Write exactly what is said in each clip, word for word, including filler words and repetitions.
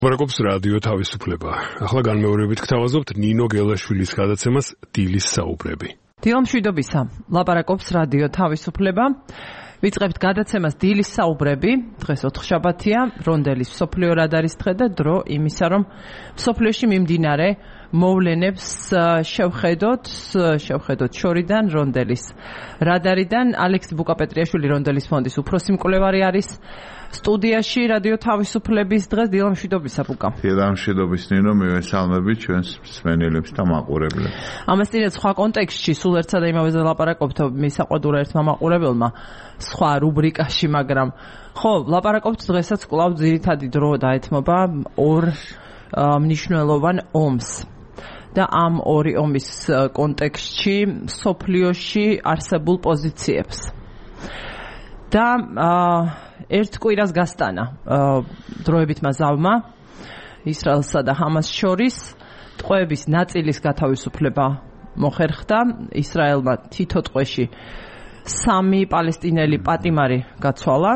ლაპარაკობს რადიო თავისუფლება. ახლა განმეორებით გთავაზობთ ნინო გელაშვილის გადაცემას დილის საუბრები. დილამშვიდობისა. ლაპარაკობს რადიო თავისუფლება. ვიწყებთ გადაცემას დილის საუბრები. დღეს ოთხშაბათია, რონდელის მსოფლიო რადარის დღე და დრო იმისა, რომ მსოფლიოში მიმდინარე მოვლენებს შევხედოთ, შევხედოთ შორიდან, რონდელის რადარიდან. ალექსი ბუკაპეტრიაშვილი, რონდელის ფონდის უფროსი მკვლევარი არის სტუდიაში რადიო თავისუფლების დღეს. დილამშვიდობისა, ბუკა. დილამშვიდობის ნინო, მივესალმებით ჩვენს მსმენელებს და მაყურებლებს. ამასთანავე სხვა კონტექსტში სულ ერთსა და იმავეზე ლაპარაკობთ მისაყვედურა ერთმა მაყურებელმა სხვა რუბრიკაში, მაგრამ ხო, ლაპარაკობთ დღესაც კვლავ ძირითადი დრო დაეთმობა ორ მნიშვნელოვან ომს. და ამ ორი ომის კონტექსტში სოფლიოში არსებულ პოზიციებს. და ერთ კვირას გასტანა დროებითმა ზავმა ისრაელსა და ჰამას შორის ტყვეების ნაწილის გათავისუფლება მოხერხდა. ისრაელმა თითო ტყვეში სამი პალესტინელი პატიმარი გაცვალა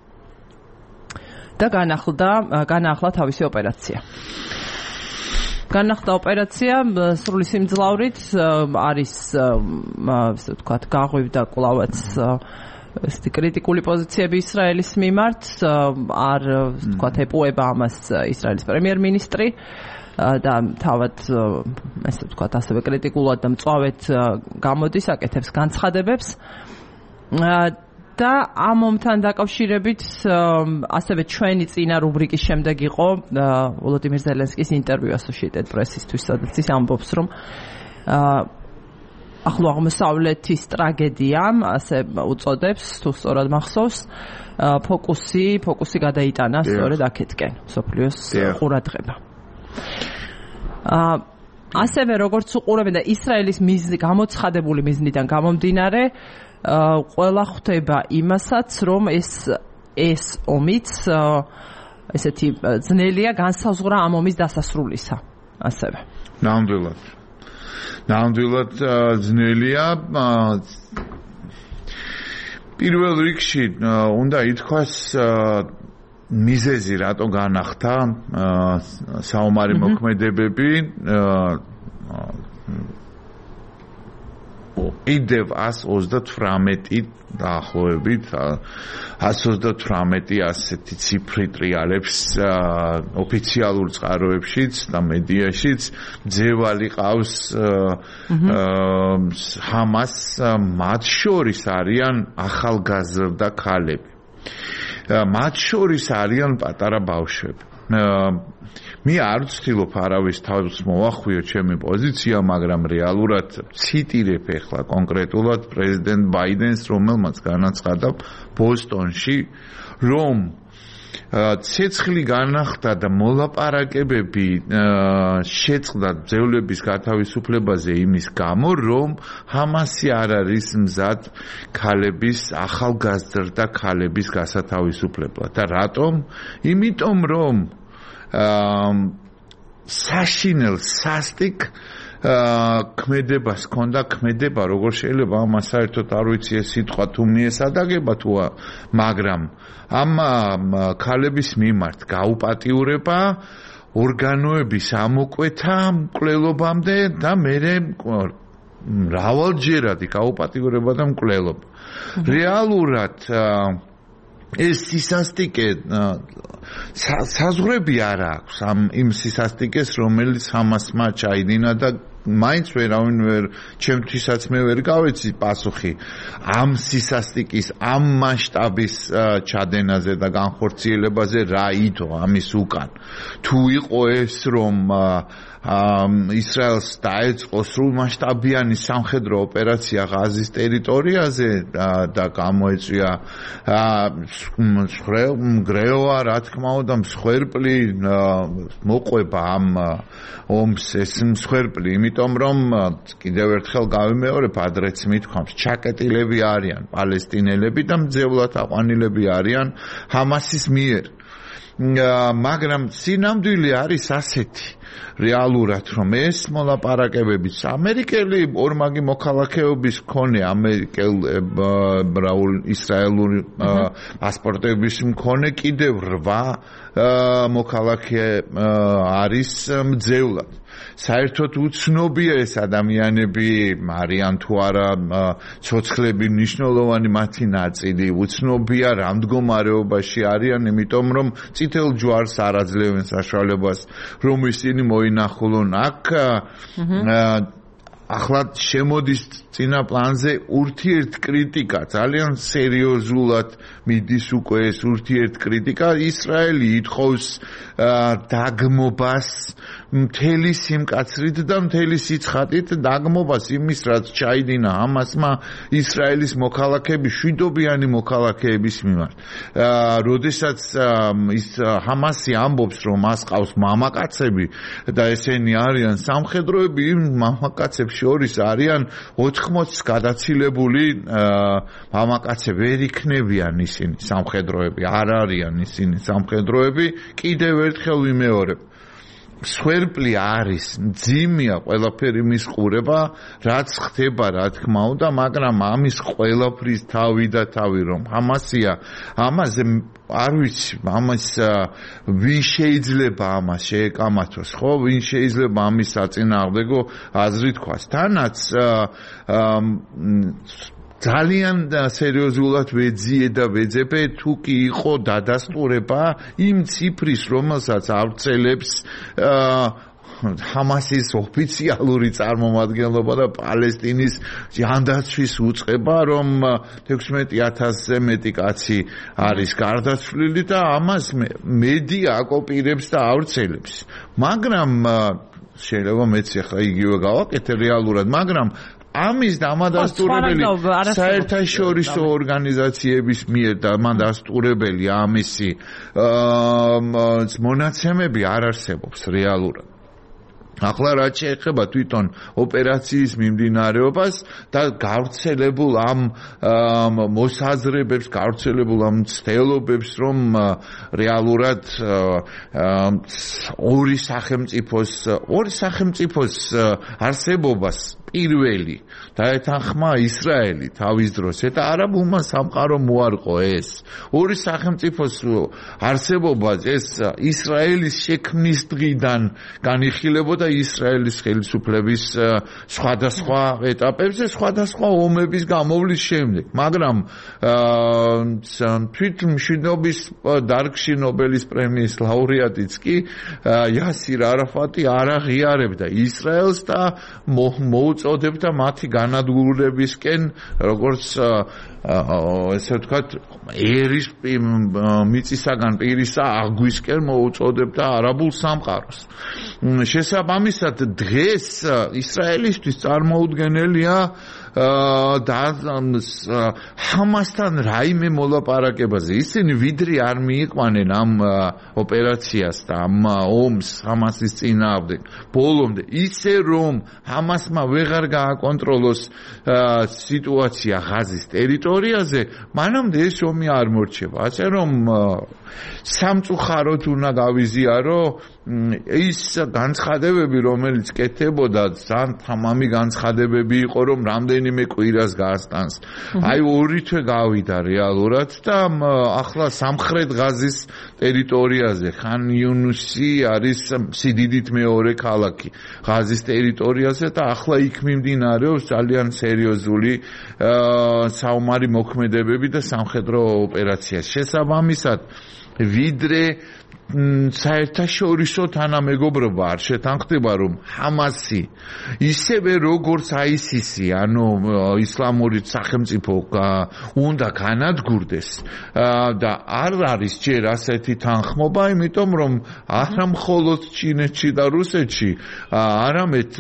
და განახლდა განაახლა თავისი ოპერაცია. განახლდა ოპერაცია სრული სიმძლავრით არის, ასე ვთქვათ, გაღვივდა კვლავაც ესეთი კრიტიკული პოზიციები ისრაელის მიმართ, არ ვთქვათ, ეპოება ამას ისრაელის პრემიერ-მინისტრი და თავად ესე ვთქვათ, ასევე კრიტიკულად და მწვავედ გამოდის, აკეთებს განცხადებებს. და ამ ომთან დაკავშირებით ასევე ჩვენი წინა რუბრიკის შემდეგ იყო ვოლოდიმირ ზელენსკის ინტერვიუ Associated Press-ისთვის, სადაც ის ამბობს, რომ ახლო აღმოსავლეთის ტრაგედიამ, ასე უწოდებს, თუ სწორად მახსოვს, ფოკუსი, ფოკუსი გადაიტანა სწორედ აქეთკენ, მსოფლიოს ყურადღება. ასევე როგორც უყურებენ და ისრაელის მიზნი, გამოცხადებული მიზნიდან გამომდინარე, ყველა ხვდება იმასაც, რომ ეს ეს ომიც ესეთი ძნელია განსაზღვრა ამ ომის დასასრულისა. ასევე. ნამდვილად. ნამდვილად ძნელია. პირველ რიგში უნდა ითქვას მიზეზი რატო განახდა საომარი მოქმედებები კიდევ εκατს ოცდათვრამეტი დაახლოებით εκατს ოცდათვრამეტი ასეთი ციფრი ტრიალებს ოფიციალურ წყაროებშიც და მედიაშიც ძევალი ყავს ჰამას, მათ შორის არიან ახალგაზრდა ქალები, მათ შორის არიან პატარა ბავშვები. მე არ ვცდილობ არავის თავს მოვახვიო ჩემი პოზიცია, მაგრამ რეალურად ციტირებ ახლა კონკრეტულად პრეზიდენტ ბაიდენს, რომელმაც განაცხადა ბოსტონში, რომ ცეცხლი განახდა და მოლაპარაკებები შეწყდა ძევლების გათავისუფლებაზე იმის გამო, რომ ჰამასი არ არის მზად ქალების, ახალგაზრდა ქალების გასათავისუფლებლად. და რატომ? იმიტომ რომ საშინელ სასტიკ ქმედებას ჰქონდა, ქმედება, როგორ შეიძლება ამას საერთოდ არ ვიცი ეს სიტყვა თუ მიესადაგება თუ, მაგრამ ამ ქალების მიმართ გაუპატიურება, ორგანოების ამოკვეთა მკვლელობამდე და მერე მრავალჯერადი გაუპატიურება და მკვლელობა. რეალურად ეს სისასტიკე საზღვრები არ აქვს ამ იმ სისასტიკეს, რომელიც ჰამასმა ჩაიდინა და მაინც ვერავინ ვერ ჩემთვისაც მე ვერ გავეცი პასუხი ამ სისასტიკის, ამ მასშტაბის ჩადენაზე და განხორციელებაზე რა იდო ამის უკან. თუ იყო ეს, რომ ისრაელს დაეწყო სრულმასშტაბიანი სამხედრო ოპერაცია ღაზის ტერიტორიაზე და გამოეწვია მგრევა, რა თქმა უნდა, მსხვერპლი მოყვება ამ ომს, ეს მსხვერპლი, იმიტომ რომ კიდევ ერთხელ გავიმეორებ, ადრეც მithქვამს, ჩაკეტილები არიან პალესტინელები და მძევლად აყვანილები არიან ჰამასის მიერ. მაგრამ სინამდვილე არის ასეთი, რეალურად რომ ეს მოლაპარაკებებიც ამერიკელი ორმაგი მოქალაქეობის მქონე ამერიკელ ბრაულ ისრაელური პასპორტების მქონე კიდევ რვა მოქალაქე არის მძევლად საერთოდ უცნობია ეს ადამიანები არიან თუ არა ცოცხლები მნიშვნელოვანი მათი ნაწილი უცნობია რა მდგომარეობაში არიან იმიტომ რომ წითელ ჯვარს არ აძლევენ საშუალებას რომ ისინი მოინახულონ აქ ახლა შემოდის წინა პლანზე ურთიერთ კრიტიკა ძალიან სერიოზულად მიდის უკვე ეს ურთიერთ კრიტიკა ისრაელი ითხოვს დაგმობას მთელი სიმკაცრით და მთელი სიცხადით დაგმობას იმის რაც ჩაიდინა ჰამასმა ისრაელის მოქალაქეები შვიდობიანი მოქალაქეების მიმართ როდესაც ის ჰამასი ამბობს რომ მას ყავს მამაკაცები და ესენი არიან სამხედროები იმ მამაკაცებს შორის არიან ოთხმოცს გადაცილებული მამაკაცები ვერ იქნებიან ისინი სამხედროები არ არიან ისინი სამხედროები კიდევ ერთხელ ვიმეორებ სვერპლი არის მძიმეა ყველაფერი მის ყურება რაც ხდება რა თქმა უნდა მაგრამ ამის ყველაფრის თავი და თავი რომ ჰამასია ამაზე არ ვიცი ამას ვინ შეიძლება ამას შეეკამათოს ხო ვინ შეიძლება ამის საწინააღმდეგო აზრი თქვას თანაც ძალიან სერიოზულად ვეძიე და ვეძებე თუ კი იყო დადასტურება იმ ციფრის რომელსაც ავრცელებს ჰამასის ოფიციალური წარმომადგენლობა და პალესტინის ჯანდაცვის უწყება რომ ექვსმეტი ათასზე მეტი კაცი არის გარდაცვლილი და ამას მედია აკოპირებს და ავრცელებს მაგრამ შეიძლება მეც ახლა იგივე გავაკეთე რეალურად მაგრამ ამის დამადასტურებელი საერთაშორისო ორგანიზაციების მიერ დამადასტურებელი ამისი მონაცემები არ არსებობს რეალურად ახლა რაც შეეხება თვითონ ოპერაციის მიმდინარეობას და გავრცელებულ ამ მოსაზრებებს, გავრცელებულ ამ ცდელობებს, რომ რეალურად ორი სახელმწიფოს, ორი სახელმწიფოს არსებობას პირველი დაეთანხმა ისრაელი თავის დროს და არაბულმა სამყარომ მოარყო ეს ორი სახელმწიფოს არსებობა ეს ისრაელის შექმნის დღიდან განიხილებოდა ისრაელის ხელისუფლების სხვადასხვა ეტაპებზე სხვადასხვა ომების გამოვლის შემდეგ მაგრამ თვით მშვიდობის დარგში ნობელის პრემიის ლაურეატიც კი იასირ არაფატი არ აღიარებდა ისრაელს და მოუწოდებდა მათი განადგურებისკენ როგორც ესე ვთქვათ ერის მიწისაგან პირისა აღვისკენ მოუწოდებდა არაბულ სამყაროს შესაბამისად დღეს ისრაელისთვის წარმოუდგენელია და ჰამასთან რაიმე მოლაპარაკებაზე ისინი ვიდრე არ მიიყვანენ ამ ოპერაციას და ამ ომს ჰამასის წინააღმდეგ ბოლომდე ისე რომ ჰამასმა ვეღარ გააკონტროლოს სიტუაცია ღაზის ტერიტორიაზე მანამდე ეს ომი არ მორჩება ასე რომ სამწუხაროდ უნდა გავიზიარო ის განცხადებები რომელიც კეთებოდა ძალიან თამამი განცხადებები იყო რომ რამდენიმე კვირას გაასტანს აი ორი თვე გავიდა რეალურად და ახლა სამხრეთ ღაზის ტერიტორიაზე ხან იუნუსი არის სიდიდით მეორე ქალაქი ღაზის ტერიტორიაზე და ახლა იქ მიმდინარეობს ძალიან სერიოზული საომარი მოქმედებები და სამხედრო ოპერაცია შესაბამისად ვიდრე საერთაშორისო თანამეგობრობა არ შეთანხმდება რომ ჰამასი ისევე როგორც აისისი ანუ ისლამური სახელმწიფო უნდა განადგურდეს და არ არის ჯერ ასეთი თანხმობა იმიტომ რომ არა მხოლოდ ჩინეთში და რუსეთში არამედ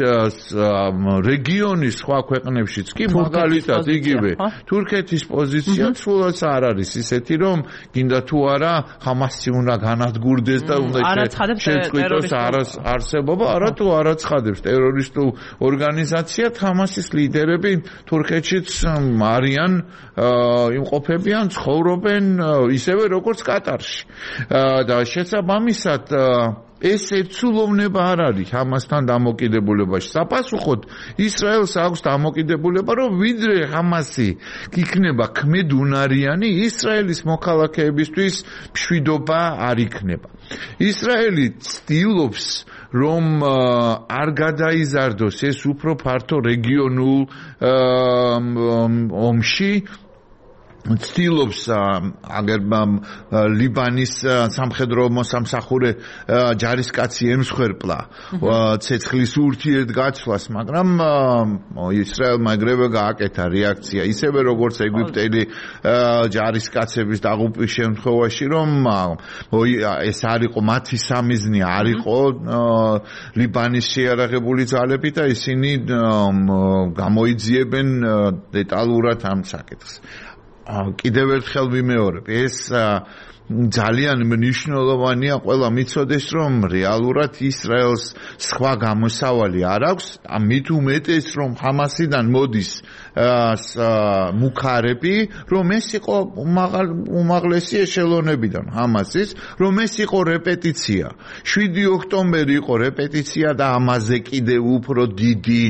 რეგიონის სხვა ქვეყნებშიც კი მაგალითად იგივე თურქეთის პოზიცია სულაც არ არის ისეთი რომ გინდა თუ არა ჰამასი უნდა განადგურდეს და უნდა შეწყვიტოს არსებობა, არათუ არაცხადებს ტერორისტულ ორგანიზაციად ჰამასის ლიდერები თურქეთშიც არიან, იმყოფებიან, ცხოვრობენ ისევე როგორც კატარში. და შესაბამისად ეს ერთსულოვნება არ არის ჰამასთან დამოკიდებულებაში. საპასუხოდ ისრაელს აქვს დამოკიდებულება, რომ ვიდრე ჰამასი იქნება ქმედუნარიანი, ისრაელის მოქალაქეებისთვის მშვიდობა არ იქნება. ისრაელი ცდილობს რომ არ გადაიზარდოს ეს უფრო ფართო რეგიონულ ომში ცდილობს აგერ ლიბანის სამხედრო მოსამსახურე ჯარისკაცი ემსხვერპლა ცეცხლის ურთიერთგაცვლას, მაგრამ ისრაელმა ეგრევე გააკეთა რეაქცია, ისევე როგორც ეგვიპტელი ჯარისკაცების დაღუპვის შემთხვევაში, რომ ეს არ იყო მათი სამიზნე, არ იყო ლიბანის შეიარაღებული ძალები და ისინი გამოიძიებენ დეტალურად ამ საკითხს. კიდევ ერთხელ ვიმეორებ, ეს ძალიან მნიშვნელოვანია ყველა მიცოდეს, რომ რეალურად ისრაელს სხვა გამოსავალი არ აქვს, მით უმეტეს რომ ჰამასიდან მოდის მუქარები, რომ ეს იყო უმაღლესი ეშელონებიდან ჰამასის, რომ ეს იყო რეპეტიცია. შვიდი ოქტომბერი იყო რეპეტიცია და ამაზე კიდევ უფრო დიდი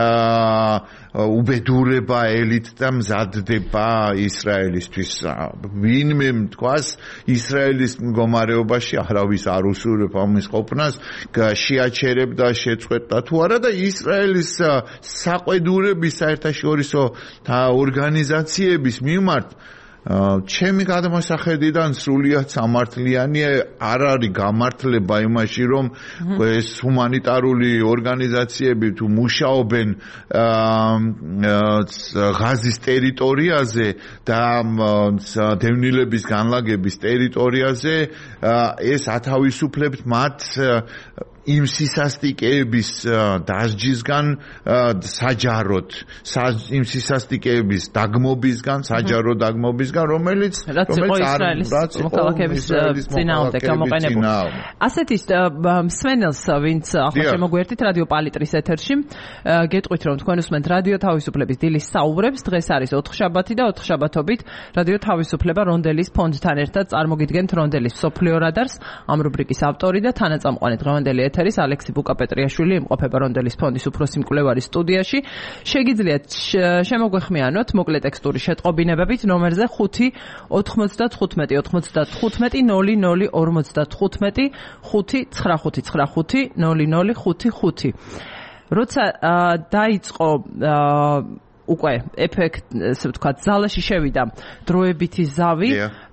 უბედურება ელით და მზადდება ისრაელისთვის. ვინმე თქვას ისრაელის მდგომარეობაში არავის არ უსურვებ ამის ყოფნას, შეაჩერებდა, შეწყვეტდა თუ არა და ისრაელის საყვედურების საერთაშორისო ორგანიზაციების მიმართ ჩემი გადმოსახედიდან სრულიად სამართლიანი არ არის გამართლება იმაში, რომ ეს ჰუმანიტარული ორგანიზაციები თუ მუშაობენ ღაზის ტერიტორიაზე და დევნილების განლაგების ტერიტორიაზე, ეს ათავისუფლებთ მათ იმ სისასტიკეების დასჯისგან საჯაროდ, იმ სისასტიკეების დაგმობისგან, საჯარო დაგმობისგან, რომელიც რომელიც არის მოქალაქეების წინააღმდეგ გამოყენებული. ასეთი მსმენელს, ვინც ახლა შემოგვერთით რადიო პალიტრის ეთერში, გეტყვით, რომ თქვენ უსმენთ რადიო თავისუფლების დილის საუბრებს. დღეს არის ოთხშაბათი და ოთხშაბათობით რადიო თავისუფლება რონდელის ფონდთან ერთად წარმოგიდგენთ რონდელის მსოფლიო რადარს. ამ რუბრიკის ავტორი და თანაწამყვანი დღევანდელი ეთერის ალექსი ბუკა-პეტრიაშვილი იმყოფება რონდელის ფონდის უფროსი მკვლევარის სტუდიაში. შეგიძლიათ შემოგვეხმიანოთ მოკლე ტექსტური შეტყობინებებით ნომერზე ხუთი ოთხმოცდათხუთმეტი ოცდათხუთმეტი ნოლი ნოლი ორმოცდათხუთმეტი ხუთი ცხრა ხუთი ცხრა ხუთი ნოლი ნოლი ხუთი ხუთი. როცა დაიწყო უკვე ეფექტ, ესე ვთქვათ, ზალაში შევიდა დროებითი ზავი,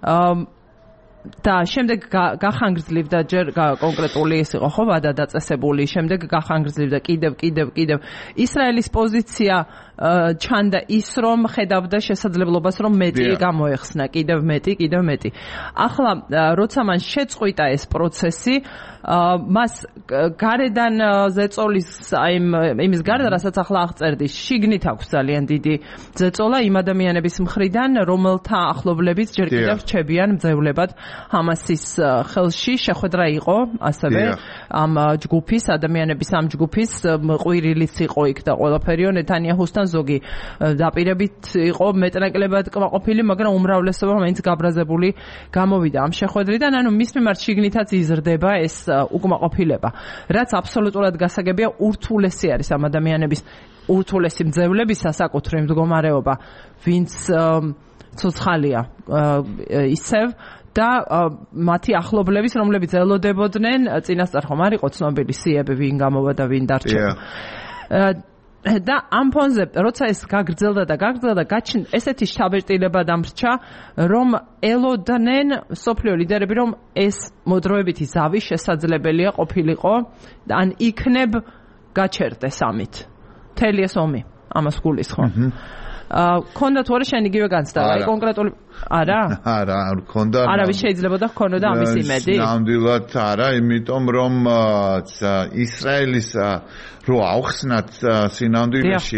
და შემდეგ გახანგრძლივდა ჯერ კონკრეტული ის იყო ხო ვადადაწესებული, შემდეგ გახანგრძლივდა კიდევ კიდევ კიდევ ისრაელის პოზიცია ჩანდა ის, რომ ხედავდა შესაძლებლობას, რომ მეტი გამოეხსნა, კიდევ მეტი, კიდევ მეტი. ახლა როცა მან შეწყვიტა ეს პროცესი, მას გარედან ზეწოლის იმ იმის გარდა, რასაც ახლა აღწერდი, შიგნით აქვს ძალიან დიდი ზეწოლა იმ ადამიანების მხრიდან, რომელთა ახლობლებიც ჯერ კიდევ რჩებიან მძევლებად ჰამასის ხელში. შეხვედრა იყო ასევე ამ ჯგუფის ადამიანების ამ ჯგუფის ყვირილიც იყო იქ და ყველაფერიო ნეთანიაჰუსთან ზოგი დაპირებით იყო მეტნაკლებად კმაყოფილი, მაგრამ უმრავლესობა მაინც გაბრაზებული გამოვიდა ამ შეხვედრიდან. ანუ მის მიმართ შიგნითაც იზრდება ეს უკმაყოფილება, რაც აბსოლუტურად გასაგებია. ურთულესი არის ამ ადამიანების, ურთულესი მძევლების სასაკუთრე მდგომარეობა, ვინც ცოცხალია ისევ და მათი ახლობლების, რომლებიც ელოდებოდნენ, წინასწარ ხომ არ იყო ცნობილი სიები, ვინ გამოვა და ვინ დარჩება. და ამ ფონზე, როცა ეს გაგრძელდა და გაგრძელდა, ესეთი შთაბეჭდილება დამრჩა, რომ ელოდნენ მსოფლიო ლიდერები, რომ ეს მოდროებითი ზავი შესაძლებელია ყოფილიყო, ან იქნებ გაჩერდეს ამით. მთელი ეს ომი, ამას გულისხმობ. ქონდა თუ არა შენ იგივე განცდა, აი კონკრეტული არა? არა, არ ქონდა. არავის შეიძლებოდა ქონოდა ამის იმედი? ნამდვილად არა, იმიტომ რომ ისრაელის რო ავხსნათ სინამდვილეში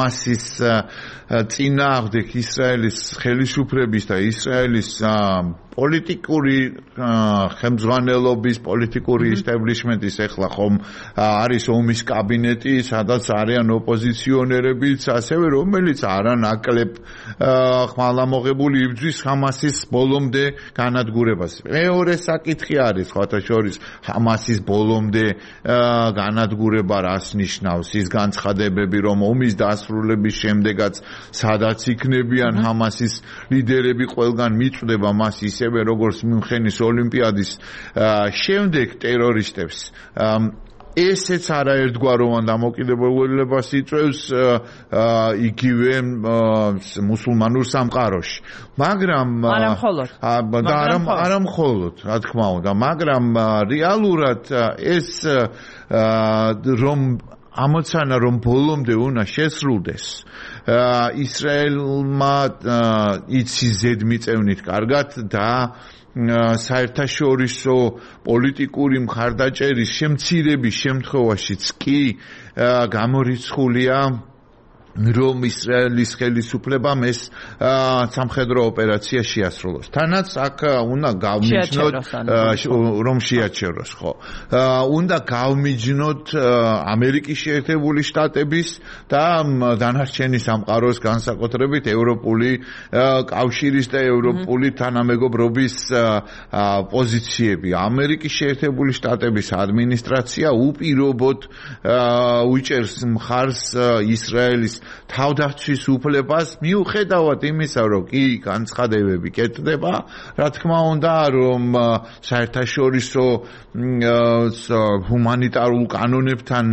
ჰამასის წინააღმდეგ ისრაელის ხელისუფლების და ისრაელის პოლიტიკური ხელმძღვანელობის პოლიტიკური ისტაბლიშმენტის ეხლა ხომ არის ომის კაბინეტი, სადაც არიან ოპოზიციონერებიც, ასევე რომელიც არანაკლებ ხმალამოღებული იბრძვის ჰამასის ბოლომდე განადგურებას. მეორე საკითხი არის სხვათა შორის ჰამასის ბოლომდე განადგურება რას ნიშნავს? ის განცხადებები, რომ ომის დასრულების შემდეგაც სადაც იქნებიან ჰამასის ლიდერები ყველგან მიწვდება მას ისევე როგორც მიუნხენის ოლიმპიადის შემდეგ ტერორისტებს ესეც არაერთგვაროვან დამოკიდებულებას იწვევს იგივე მუსულმანურ სამყაროში. მაგრამ და არა მხოლოდ, რა თქმა უნდა, მაგრამ რეალურად ეს რომ ამოცანა რომ ბოლომდე უნდა შესრულდეს ისრაელმა იცი ზედმიწევნით კარგად და საერთაშორისო პოლიტიკური მხარდაჭერის შემცირების შემთხვევაშიც კი გამორიცხულია რომ ისრაელის ხელისუფლებამ ეს სამხედრო ოპერაცია შეასრულოს. თანაც აქ უნდა გავმიჯნოთ რომ შეაჩეროს, ხო. უნდა გავმიჯნოთ ამერიკის შეერთებული შტატების და დანარჩენი სამყაროს განსაკუთრებით ევროპული კავშირის და ევროპული თანამეგობრობის პოზიციები. ამერიკის შეერთებული შტატების ადმინისტრაცია უპირობოდ უჭერს მხარს ისრაელის თავდაცვის უფლებას მიუხედავად იმისა, რომ კი განცხადებები კეთდება, რა თქმა უნდა, რომ საერთაშორისო ჰუმანიტარულ კანონებთან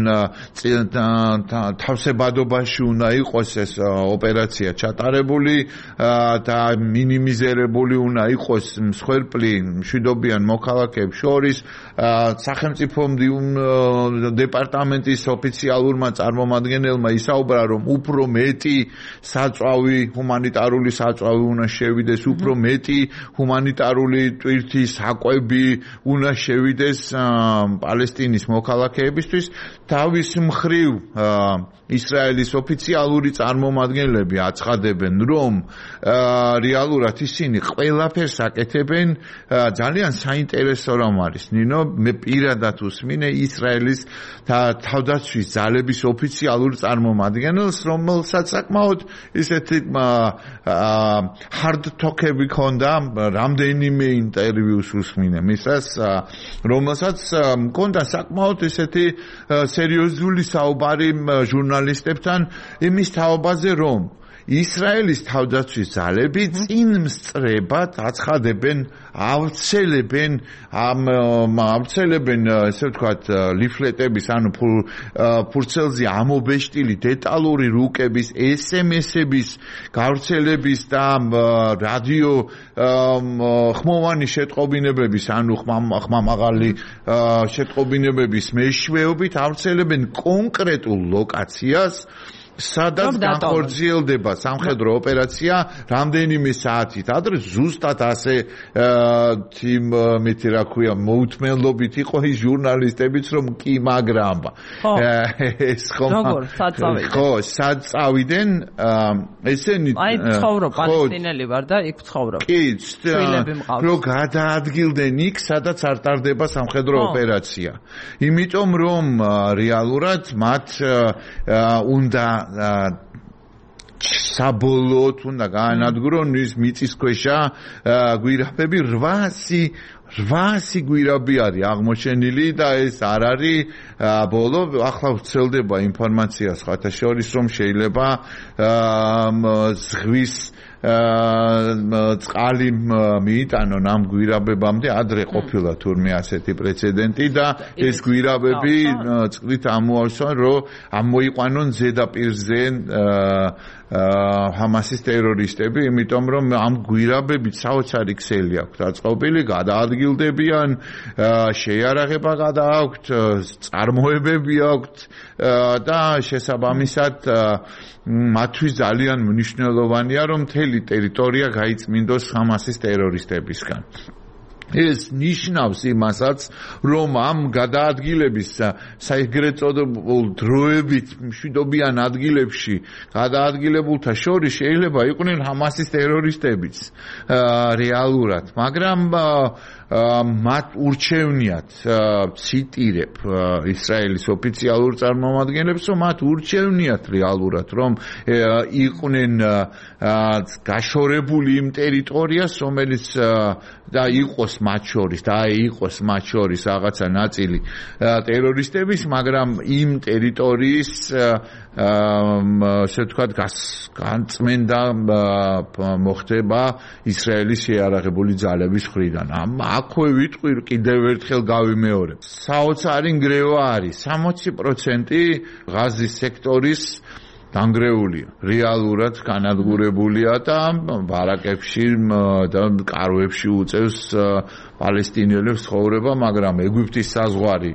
თავსებადობაში უნდა იყოს ეს ოპერაცია ჩატარებული და მინიმიზირებული უნდა იყოს მსხვერპლი მშვიდობიან მოქალაქეებს შორის. სახელმწიფო დეპარტამენტის ოფიციალურმა წარმომადგენელმა ისაუბრა, რომ უფრო მეტი საწვავი, ჰუმანიტარული საწვავი უნდა შევიდეს, უფრო მეტი ჰუმანიტარული ტვირთი საკვები უნდა შევიდეს პალესტინის მოქალაქეებისთვის. თავის მხრივ ისრაელის ოფიციალური წარმომადგენლები აცხადებენ, რომ რეალურად ისინი ყველაფერს აკეთებენ. ძალიან საინტერესო რამ არის, ნინო, მე პირადად ვუსმინე ისრაელის თავდაცვის ძალების ოფიციალურ წარმომადგენელს, რომელსაც საკმაოდ ისეთი hard talk-ები ქონდა, რამდენიმე ინტერვიუს უსმინე მისას, რომელსაც მქონდა საკმაოდ ისეთი სერიოზული საუბარი ჟურნალისტებთან იმის თაობაზე, რომ ისრაელის თავდაცვის ძალები წინ მსწრებად აცხადებენ, ავრცელებენ ამ ავრცელებენ ესე ვთქვათ ლიფლეტების, ანუ ფურცელზე ამობეშტილი დეტალური რუკების, ეს ემ ესების გავრცელების და რადიო ხმოვანი შეტყობინებების, ანუ ხმამაღალი შეტყობინებების მეშვეობით ავრცელებენ კონკრეტულ ლოკაციას, სადაც განხორციელდება სამხედრო ოპერაცია რამდენიმე საათით ადრე ზუსტად ასე თიმ რა ქვია მოუთმენლობით იყო ის ჟურნალისტებიც რომ კი მაგრამ ეს ხომ ხო სად წავიდნენ ესენი აი ცხოვრობ პალესტინელი ვარ და იქ ცხოვრობ კი რო გადაადგილდნენ იქ სადაც არ ტარდება სამხედრო ოპერაცია იმიტომ რომ რეალურად მათ უნდა საბოლოოდ უნდა გაანადგურონ ის მიწისქვეშა გვირაბები რვასი გვირაბი არის აღმოჩენილი და ეს არ არის ბოლო ახლა ვრცელდება ინფორმაცია სხვათა შორის რომ შეიძლება ზღვის წყალი მიიტანონ ამ გვირაბებამდე ადრე ყოფილა თურმე ასეთი პრეცედენტი და ეს გვირაბები წყლით ამოავსონ რომ ამოიყვანონ ზედაპირზე ჰამასის ტერორისტები, იმიტომ რომ ამ გვირაბებით საოცარი ქსელი აქვთ აწყობილი, გადაადგილდებიან, შეიარაღება გადააქვთ, წარმოებები აქვთ და შესაბამისად მათთვის ძალიან მნიშვნელოვანია, რომ მთელი ტერიტორია გაიწმინდოს ჰამასის ტერორისტებისგან. ეს ნიშნავს იმასაც, რომ ამ გადაადგილების საეგრეთ წოდებულ დროებით მშვიდობიან ადგილებში გადაადგილებულთა შორის შეიძლება იყვნენ ჰამასის ტერორისტებიც რეალურად, მაგრამ მათ ურჩევნიათ, ციტირებ ისრაელის ოფიციალურ წარმომადგენლებს, რომ მათ ურჩევნიათ რეალურად, რომ იყვნენ გაშორებული იმ ტერიტორიას, რომელიც და იყოს მათ შორის და იყოს მათ შორის რაღაცა ნაწილი ტერორისტების, მაგრამ იმ ტერიტორიის ასე ვთქვათ განწმენდა მოხდება ისრაელის შეიარაღებული ძალების მხრიდან. აქვე ვიტყვი კიდევ ერთხელ გავიმეორებ. საოცარი ნგრევა არის სამოცი პროცენტი ღაზის სექტორის დანგრეულია, რეალურად განადგურებულია და ბარაკებში და კარვებში უწევს პალესტინელებს ცხოვრება, მაგრამ ეგვიპტის საზღვარი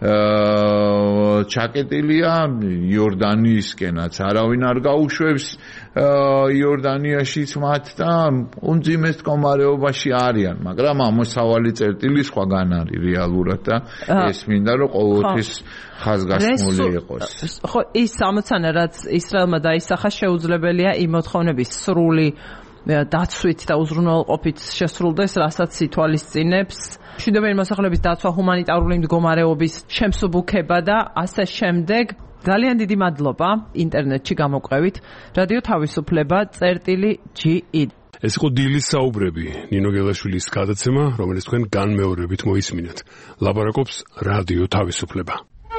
ჩაკეტილია, იორდანიისკენაც არავინ არ გაუშვებს იორდანიაშიც მათ და უმძიმეს მდგომარეობაში არიან, მაგრამ ამოსავალი წერტილი სხვაგან არის რეალურად და ეს მინდა რომ ყოველთვის ხაზგასმული იყოს. ხო, ის ამოცანა რაც ისრაელმა დაისახა შეუძლებელია იმ მოთხოვნების სრული დაცვით და უზრუნველყოფით შესრულდეს, რასაც ითვალისწინებს მშვიდობიანი მოსახლეობის დაცვა, ჰუმანიტარული მდგომარეობის შემსუბუქება და ასე შემდეგ. ძალიან დიდი მადლობა ინტერნეტში გამოყევით. რადიო თავისუფლება წერტილი ჯი ი. ეს იყო დილის საუბრები, ნინო გელაშვილის გადაცემა, რომელიც თქვენ განმეორებით მოისმინეთ. ლაპარაკობს რადიო თავისუფლება.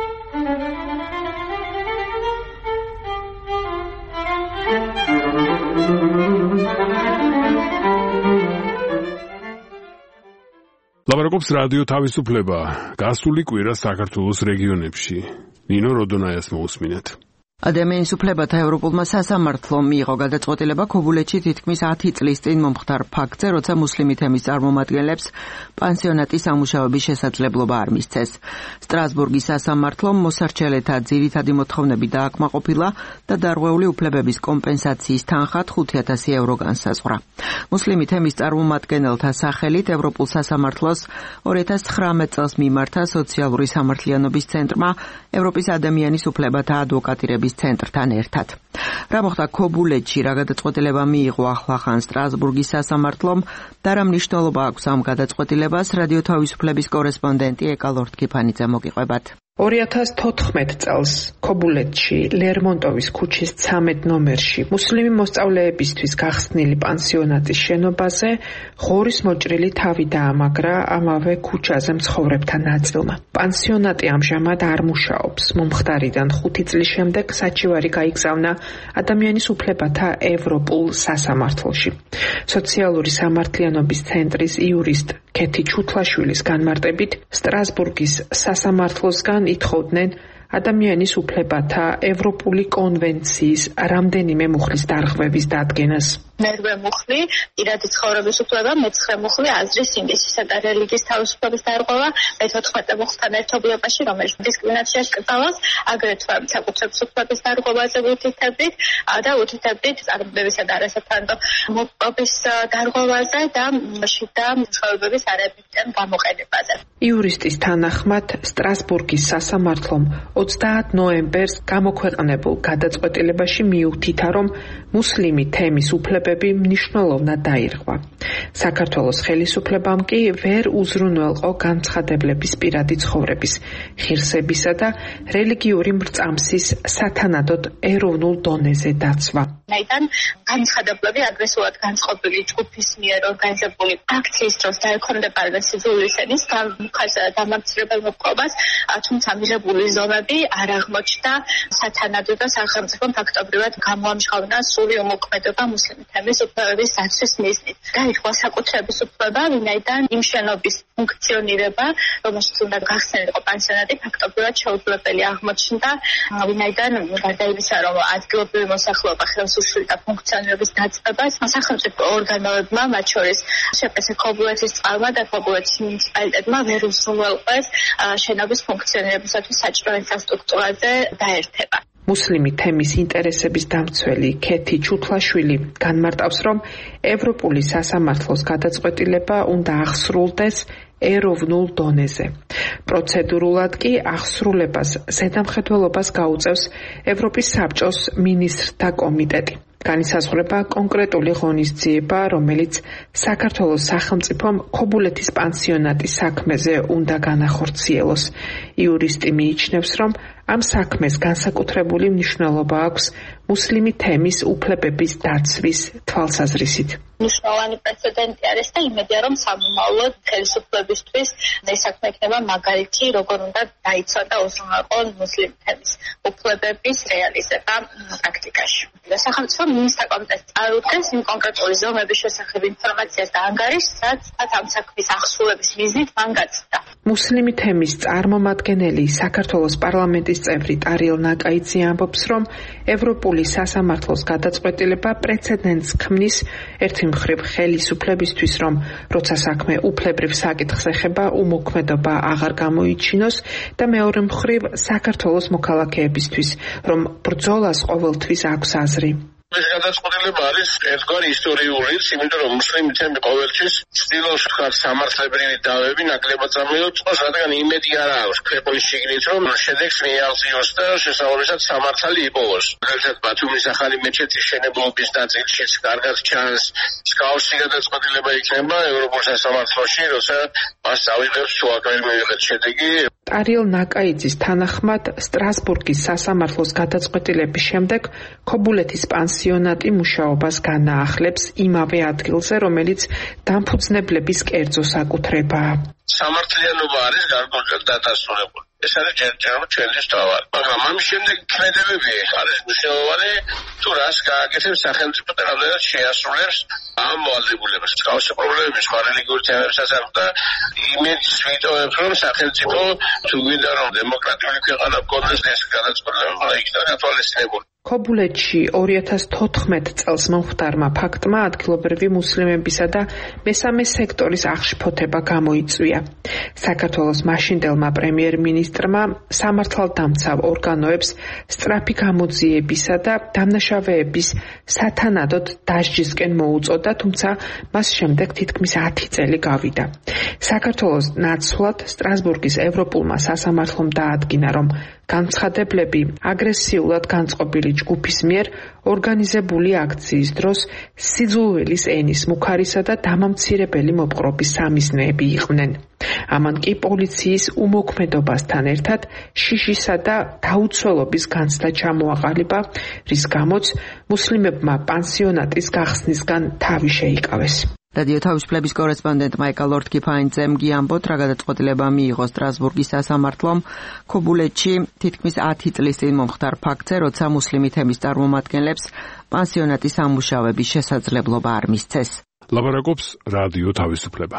ლაპარაკობს რადიო თავისუფლება. გასული კვირა საქართველოს რეგიონებში. ნინო როდონაიას მოусმინეთ. ადამიანის უფლებათა ევროპულმა სასამართლომ მიიღო გადაწყვეტილება ქობულეთში თითქმის ათი წლის წინ მომხდარ ფაქტზე, როცა მუსლიმი თემის წარმომადგენლებს პანსიონატის ამუშავების შესაძლებლობა არ მისცეს. სტრასბურგის სასამართლომ მოსარჩელეთა ძირითადი მოთხოვნები დააკმაყოფილა და დარღვეული უფლებების კომპენსაციის თანხა ხუთი ათასი ევრო განსაზღვრა. მუსლიმი თემის წარმომადგენელთა სახელით ევროპულ სასამართლოს ორი ათას ცხრამეტ წელს მიმართა სოციალური სამართლიანობის ცენტრმა ევროპის ადამიანის უფლებათა ადვოკატირების ცენტრთან ერთად. რა მოხდა ქობულეთში, რა გადაწყვეტილება მიიღო ახლახან სტრასბურგის სასამართლომ და რა მნიშვნელობა აქვს ამ გადაწყვეტილებას, რადიო თავისუფლების კორესპონდენტი ეკა ლორთქიფანიძე მოგიყვებათ. ორი ათას თოთხმეტ წელს ქობულეთში ლერმონტოვის ქუჩის ცამეტ ნომერში მუსლიმი მოსწავლეებისთვის გახსნილი პანსიონატის შენობაზე ღორის მოჭრილი თავი დაამაგრა ამავე ქუჩაზე მცხოვრებთა ნაწილმა. პანსიონატი ამჟამად არ მუშაობს. მომხდარიდან ხუთი წლის შემდეგ საჩივარი გაიგზავნა ადამიანის უფლებათა ევროპულ სასამართლოში. სოციალური სამართლიანობის ცენტრის იურისტ ქეთი ჩუთლაშვილის განმარტებით სტრასბურგის სასამართლოსგან ითხოვდნენ ადამიანის უფლებათა ევროპული კონვენციის რამდენიმე მუხლის დარღვევის დადგენას. მერვე მუხლი პირადი ცხოვრების უფლება, მეცხრე მუხლი აზრის, ინგლისისა და რელიგიის თავისუფლების დარღვევა, მეთოთხმეტე მუხლთან ერთობლიობაში, რომელიც დისკრიმინაციას კრძალავს, აგრეთვე საკუთრების უფლების დარღვევაზე უთითებით და უთითებით წარმოებისა და არასათანადო მოპყრობის დარღვევაზე და შიდა ცხოვრების არაეფექტიან გამოყენებაზე. იურისტის თანახმად სტრასბურგის სასამართლომ ოცდაათ ნოემბერს გამოქვეყნებულ გადაწყვეტილებაში მიუთითა, რომ მუსლიმი თემის უფლებები მნიშვნელოვნად დაირღვა. საქართველოს ხელისუფლებამ კი ვერ უზრუნველყო განცხადებლების პირადი ცხოვრების, ღირსებისა და რელიგიური მრწამსის სათანადოდ ეროვნულ დონეზე დაცვა. აიდან განცხადებლები აგრესიულად განწყობილი ჯგუფის მიერ ორგანიზებული აქციის დროს დაექვემდებარებენ სიძულვის ენის დამარცხებელ მოპყრობას, თუმცა მიღებული ზომები არ აღმოჩნდა სათანადო და სახელმწიფომ ფაქტობრივად გამოამჟღავნა სრული უმოქმედება მუსლიმი თემის უფლებების დაცვის მიზნით. დაიხვა საკუთრების უფლება, ვინაიდან იმ შენობის ფუნქციონირება, რომელშიც უნდა გახსნილიყო პანსიონატი, ფაქტობრივად შეუძლებელი აღმოჩნდა, ვინაიდან გარდა იმისა, რომ ადგილობრივი მოსახლეობა ხელს უშლიდა ფუნქციონირების დაწყებას, სახელმწიფო ორგანოებმა, მათ შორის შპს ქობულეთის წყალმა და ქობულეთის მუნიციპალიტეტმა ვერ უზრუნველყვეს შენობის ფუნქციონირებისათვის საჭირო ინფრასტრუქტურაზე დაერთება. მუსლიმი თემის ინტერესების დამცველი ქეთი ჩუთლაშვილი განმარტავს, რომ ევროპული სასამართლოს გადაწყვეტილება უნდა აღსრულდეს ეროვნულ დონეზე. პროცედურულად კი აღსრულებას ზედამხედველობას გაუწევს ევროპის საბჭოს მინისტრთა კომიტეტი. განისაზღვრება კონკრეტული ღონისძიება, რომელიც საქართველოს სახელმწიფომ ქობულეთის პანსიონატის საქმეზე უნდა განახორციელოს. იურისტი მიიჩნევს, რომ ამ საქმეს განსაკუთრებული მნიშვნელობა აქვს მუსლიმი თემის უფლებების დაცვის თვალსაზრისით. მნიშვნელოვანი პრეცედენტი არის და იმედია, რომ სამომავლოდ ხელისუფლებისთვის ეს საქმე იქნება მაგალითი, როგორ უნდა დაიცვა და უსამართლო მუსლიმი თემის უფლებების რეალიზება პრაქტიკაში. სახელმწიფო მინისტრთა კომიტეტს წარუდგენს იმ კონკრეტული ზომების შესახებ ინფორმაციას და ანგარიშს, რაც ამ საქმის აღსრულების მიზნით მან გაწდა. მუსლიმი თემის წარმომადგენელი საქართველოს პარლამენტის წევრი ტარიელ ნაკაიძე ამბობს, რომ ევროპული სასამართლოს გადაწყვეტილება პრეცედენტს ქმნის ერთი მხრივ ხელისუფლებისთვის, რომ როცა საქმე უფლებრივ საკითხს ეხება, უმოქმედობა აღარ გამოიჩინოს და მეორე მხრივ საქართველოს მოქალაქეებისთვის, რომ ბრძოლას ყოველთვის აქვს აზრი. ეს გადაწყვეტილება არის ერთგვარი ისტორიულიც, იმიტომ რომ მუსლიმი თემი ყოველთვის ცდილობს ვთქვათ სამართლებრივი დავები ნაკლებად წამოიწყოს, რადგან იმედი არ აქვს ქვეყნის შიგნით, რომ შედეგს მიაღწიოს და შესაბამისად სამართალი იპოვოს. მაგალითად, ბათუმის ახალი მეჩეთის შენებლობის ნაწილშიც კარგად ჩანს, მსგავსი გადაწყვეტილება იქნება ევროპულ სასამართლოში, როცა მას წავიღებს თუ აქ ვერ მივიღეთ შედეგი. ტარიელ ნაკაიძის თანახმად, სტრასბურგის სასამართლოს გადაწყვეტილების შემდეგ ქობულეთის პანსიონატი მუშაობას განაახლებს იმავე ადგილზე, რომელიც დამფუძნებლების კერძო საკუთრებაა. სამართლიანობა არის გარკვეულად დადასტურებული. ეს არის ჯერჯერობით ჩვენი თავარი. მაგრამ ამის შემდეგ ქმედებები არის მნიშვნელოვანი, თუ რას გააკეთებს სახელმწიფო და რამდენად შეასრულებს ამ ვალდებულებას. მსგავსი პრობლემები სხვა რელიგიურ თემებსაც აქვს და იმედს ვიტოვებ, რომ სახელმწიფო თუ გვინდა რომ დემოკრატიული ქვეყანა გქონდეს, ეს გადაწყვეტილება უნდა იქნას გათვალისწინებული. ქობულეთში ორი ათას თოთხმეტ წელს მომხდარმა ფაქტმა ადგილობრივი მუსლიმებისა და მესამე სექტორის აღშფოთება გამოიწვია. საქართველოს მაშინდელმა პრემიერ-მინისტრმა სამართალდამცავ ორგანოებს სწრაფი გამოძიებისა და დამნაშავეების სათანადოდ დასჯისკენ მოუწოდა, თუმცა მას შემდეგ თითქმის ათი წელი გავიდა. საქართველოს ნაცვლად სტრასბურგის ევროპულმა სასამართლომ დაადგინა, რომ განცხადებლები აგრესიულად განწყობილი ჯგუფის მიერ ორგანიზებული აქციის დროს სიძულვილის ენის მუქარისა და დამამცირებელი მოპყრობის სამიზნეები იყვნენ. ამან კი პოლიციის უმოქმედობასთან ერთად შიშისა და დაუცველობის განცდა ჩამოაყალიბა, რის გამოც მუსლიმებმა პანსიონატის გახსნისგან თავი შეიკავეს. რადიო თავისუფლების კორესპონდენტ მაიკალ ლორდ-კიფაინძემ გიამბოთ, რა გადაწყვეტილება მიიღო სტრასბურგის სასამართლომ ქობულეთში თითქმის ათი წლის წინ მომხდარ ფაქტზე, როცა მუსლიმი თემის წარმომადგენლებს პანსიონატის ამუშავების შესაძლებლობა არ მისცეს. ლაპარაკობს რადიო თავისუფლება.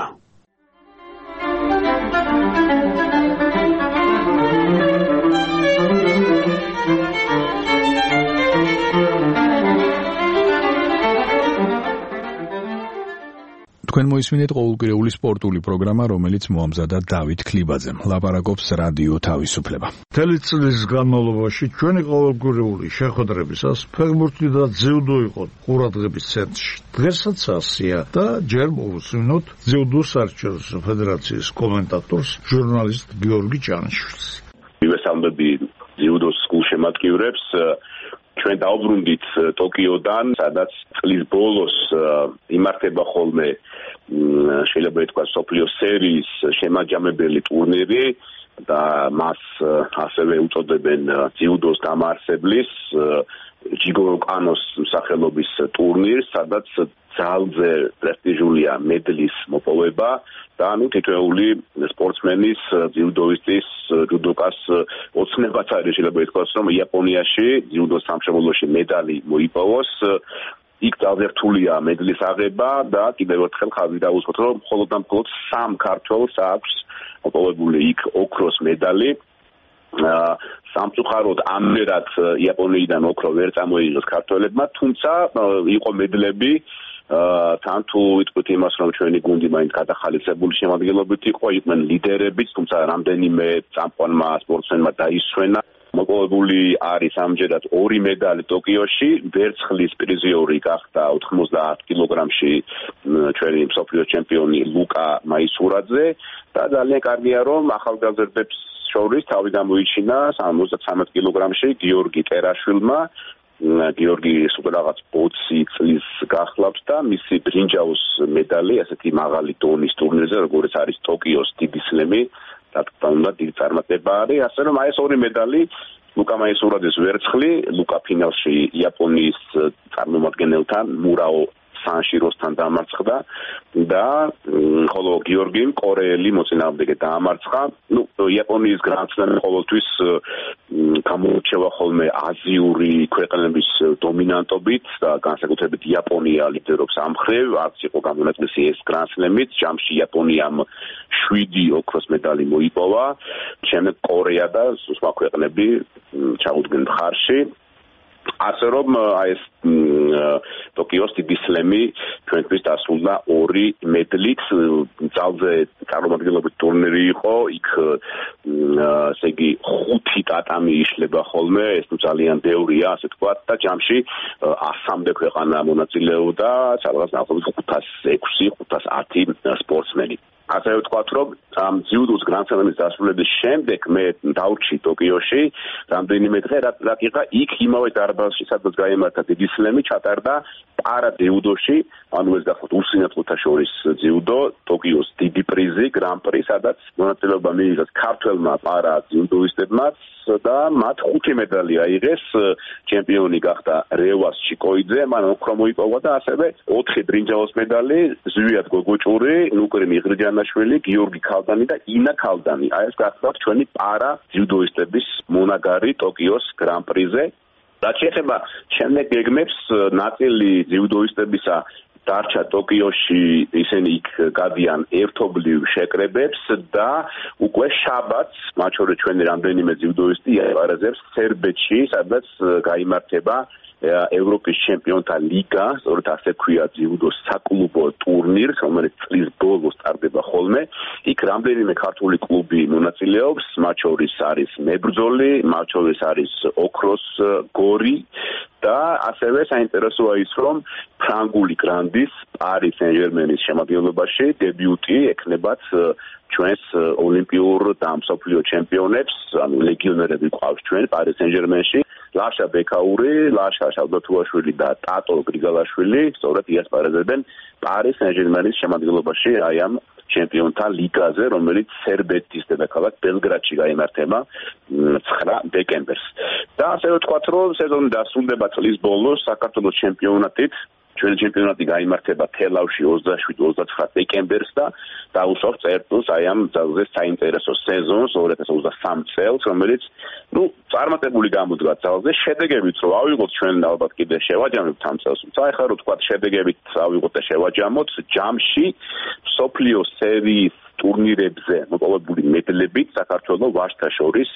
თქვენ მოისმინეთ ყოველკვირეული სპორტული პროგრამა, რომელიც მოამზადა დავით ქლიბაძემ. ლაპარაკობს რადიო თავისუფლება. მთელი წლის განმავლობაში ჩვენი ყოველკვირეული შეხვედრებისას ფეხბურთი და ძიუდო იყო ყურადღების ცენტრში. დღესაც ასია და ჯერ მოვუსმინოთ ძიუდო საერთაშორისო ფედერაციის კომენტატორს, ჟურნალისტ გიორგი ჭანიშვილს. მივესალმები ძიუდოს გულშემატკივრებს. ჩვენ დავბრუნდით ტოკიოდან, სადაც წლის ბოლოს იმართება ხოლმე შეიძლება ითქვას სოფლიო სერიის შემაჯამებელი ტურნირი და მას ასევე უწოდებენ ძიუდოს დამაარსებლის ჯიგორო კანოს სახელობის ტურნირს, სადაც ძალზე პრესტიჟულია მედლის მოპოვება და ნუ თითოეული სპორტსმენის, ძიუდოისტის, ჯუდოკას ოცნებაც არის, შეიძლება ითქვას, რომ იაპონიაში ძიუდოს სამშობლოში მედალი მოიპოვოს. იქ ძალზე რთულია მედლის აღება და კიდევ ერთხელ ხაზი დავუსვათ, რომ მხოლოდ და მხოლოდ სამ ქართველს აქვს მოპოვებული იქ ოქროს მედალი. სამწუხაროდ ამერად იაპონიიდან ოქრო ვერ წამოიღეს ქართველებმა, თუმცა იყო მედლები თან თუ ვიტყვით იმას, რომ ჩვენი გუნდი მაინც გადახალისებული შემადგენლობით იყო, იყვნენ ლიდერებიც, თუმცა რამდენიმე წამყვანმა სპორტსმენმა დაისვენა მოპოვებული არის ამჯერად ორი медали ტოკიოში, ვერცხლის პრიზიორი გახდა ოთხმოცდაათ კილოგრამში ჩვენი მსოფლიოს ჩემპიონი ლუკა მაისურაძე და ძალიან კარგია რომ ახალგაზრდებს შორის თავი გამოიჩინა სამოცდათრამეტ კილოგრამში გიორგი ტერაშვილმა. გიორგი სულ რაღაც ოცი წლის გახლავს და მისი ბრინჯაოს медали ასეთი მაღალი დონის ტურნირზე როგორც არის ტოკიოს დიდი სლემი და თუნდა დიდი წარმატება არის, ასე რომ აი ეს ორი медали ლუკა მაისურაძეს ვერცხლი, ლუკა ფინალში იაპონიის წარმომადგენელთან მურაო სანშიროსთან დამარცხდა და ხოლო გიორგიმ კორეელი მოწინააღმდეგე დაამარცხა. ნუ იაპონიის გრანდსლემი ყოველთვის გამოირჩევა ხოლმე აზიური ქვეყნების დომინანტობით და განსაკუთრებით იაპონია ლიდერობს ამ მხრივ, არც იყო გამონაკლისი ეს გრანდსლემით, ჯამში იაპონიამ შვიდი ოქროს медали მოიპოვა, შემდეგ კორეა და სხვა ქვეყნები ჩაუდგნენ მხარში. ასე რომ აი ეს ტოკიოს დიდი სლემი ჩვენთვის დასრულდა ორი მედლით, ძალზე წარმომადგენლობით ტურნირი იყო, იქ ესე იგი ხუთი ტატამი იშლება ხოლმე, ეს თუ ძალიან ბევრია, ასე თქვა და ჯამში ასამდე ქვეყანა მონაწილეობდა, სადღაც ნახოთ ხუთას ექვსი, ხუთას ათი სპორტსმენი. ასე ვთქვათ, რომ ამ ძიუდოს გრანდსლემის დასრულების შემდეგ მე დავრჩი ტოკიოში რამდენიმე დღე, რატიყა იქ იმავე დარბაზში, სადაც გაიმართა დიდი სლემი, ჩატარდა პარა ძიუდოში, ანუ ეს გახლავთ უსინათლოთა შორის ძიუდო, ტოკიოს დიდი პრიზი, გრან პრი, სადაც მონაწილეობა მიიღეს ქართველმა პარა ძიუდოისტებმაც და მათ ხუთი медали აიღეს, ჩემპიონი გახდა რევას ჩიკოიძე, მან ოქრო მოიპოვა და ასევე ოთხი ბრინჯაოს медали, ზვიად გოგოჭური, ნუკრი მიღრიჯანაშვილი, გიორგი ქალდანი და ინა ქალდანი. აი ეს გახლავთ ჩვენი პარა ძიუდოისტების მონაგარი ტოკიოს გრან პრიზე. რაც შეეხება შემდეგ გეგმებს, ნაწილი ძიუდოისტებისა დარჩა ტოკიოში, ისინი იქ გადიან ერთობლივ შეკრებებს და უკვე შაბათს, მათ შორის ჩვენი რამდენიმე ძიუდოისტი იაპარეზებს სერბეთში, სადაც გაიმართება ევროპის ჩემპიონთა ლიგა, სწორედ ასე ქვია ძიუდოს საკლუბო ტურნირს, რომელიც წლის ბოლოს ტარდება ხოლმე. იქ რამდენიმე ქართული კლუბი მონაწილეობს, მათ შორის არის მებრძოლი, მათ შორის არის ოქროს გორი და ასევე საინტერესოა ის, რომ ფრანგული გრანდის პარის სენ-ჟერმენის შემადგენლობაში დებიუტი ექნებათ ჩვენს ოლიმპიურ და მსოფლიო ჩემპიონებს, ანუ ლეგიონერები ყავს ჩვენ პარის სენ-ჟერმენში. ლაშა ბექაური, ლაშა შალდათუაშვილი და ტატო გრიგალაშვილი სწორედ იასპარეზებენ პარის სენ-ჟერმენის შემადგენლობაში აი ამ ჩემპიონთა ლიგაზე, რომელიც სერბეთის დედაქალაქ ბელგრადში გაიმართება ცხრა დეკემბერს. და ასე ვთქვათ, რომ სეზონი დასრულდება წლის ბოლოს საქართველოს ჩემპიონატით. ჩვენი ჩემპიონატი გაიმართება თელავში ოცდაშვიდ ოცდაცხრა დეკემბერს და დაუსვამს წერტილს აი ამ ძალზე საინტერესო სეზონს ორი ათას ოცდასამი წელს, რომელიც ნუ წარმატებული გამოდგა ძალზე, შედეგებით რომ ავიღოთ ჩვენ ალბათ კიდე შევაჯამებთ ამ წელს. თუმცა ახლა რო თქვა შედეგებით ავიღოთ და შევაჯამოთ, ჯამში მსოფლიო სერიის ტურნირებზე მოპოვებული მედლებით საქართველოს ვაჟთა შორის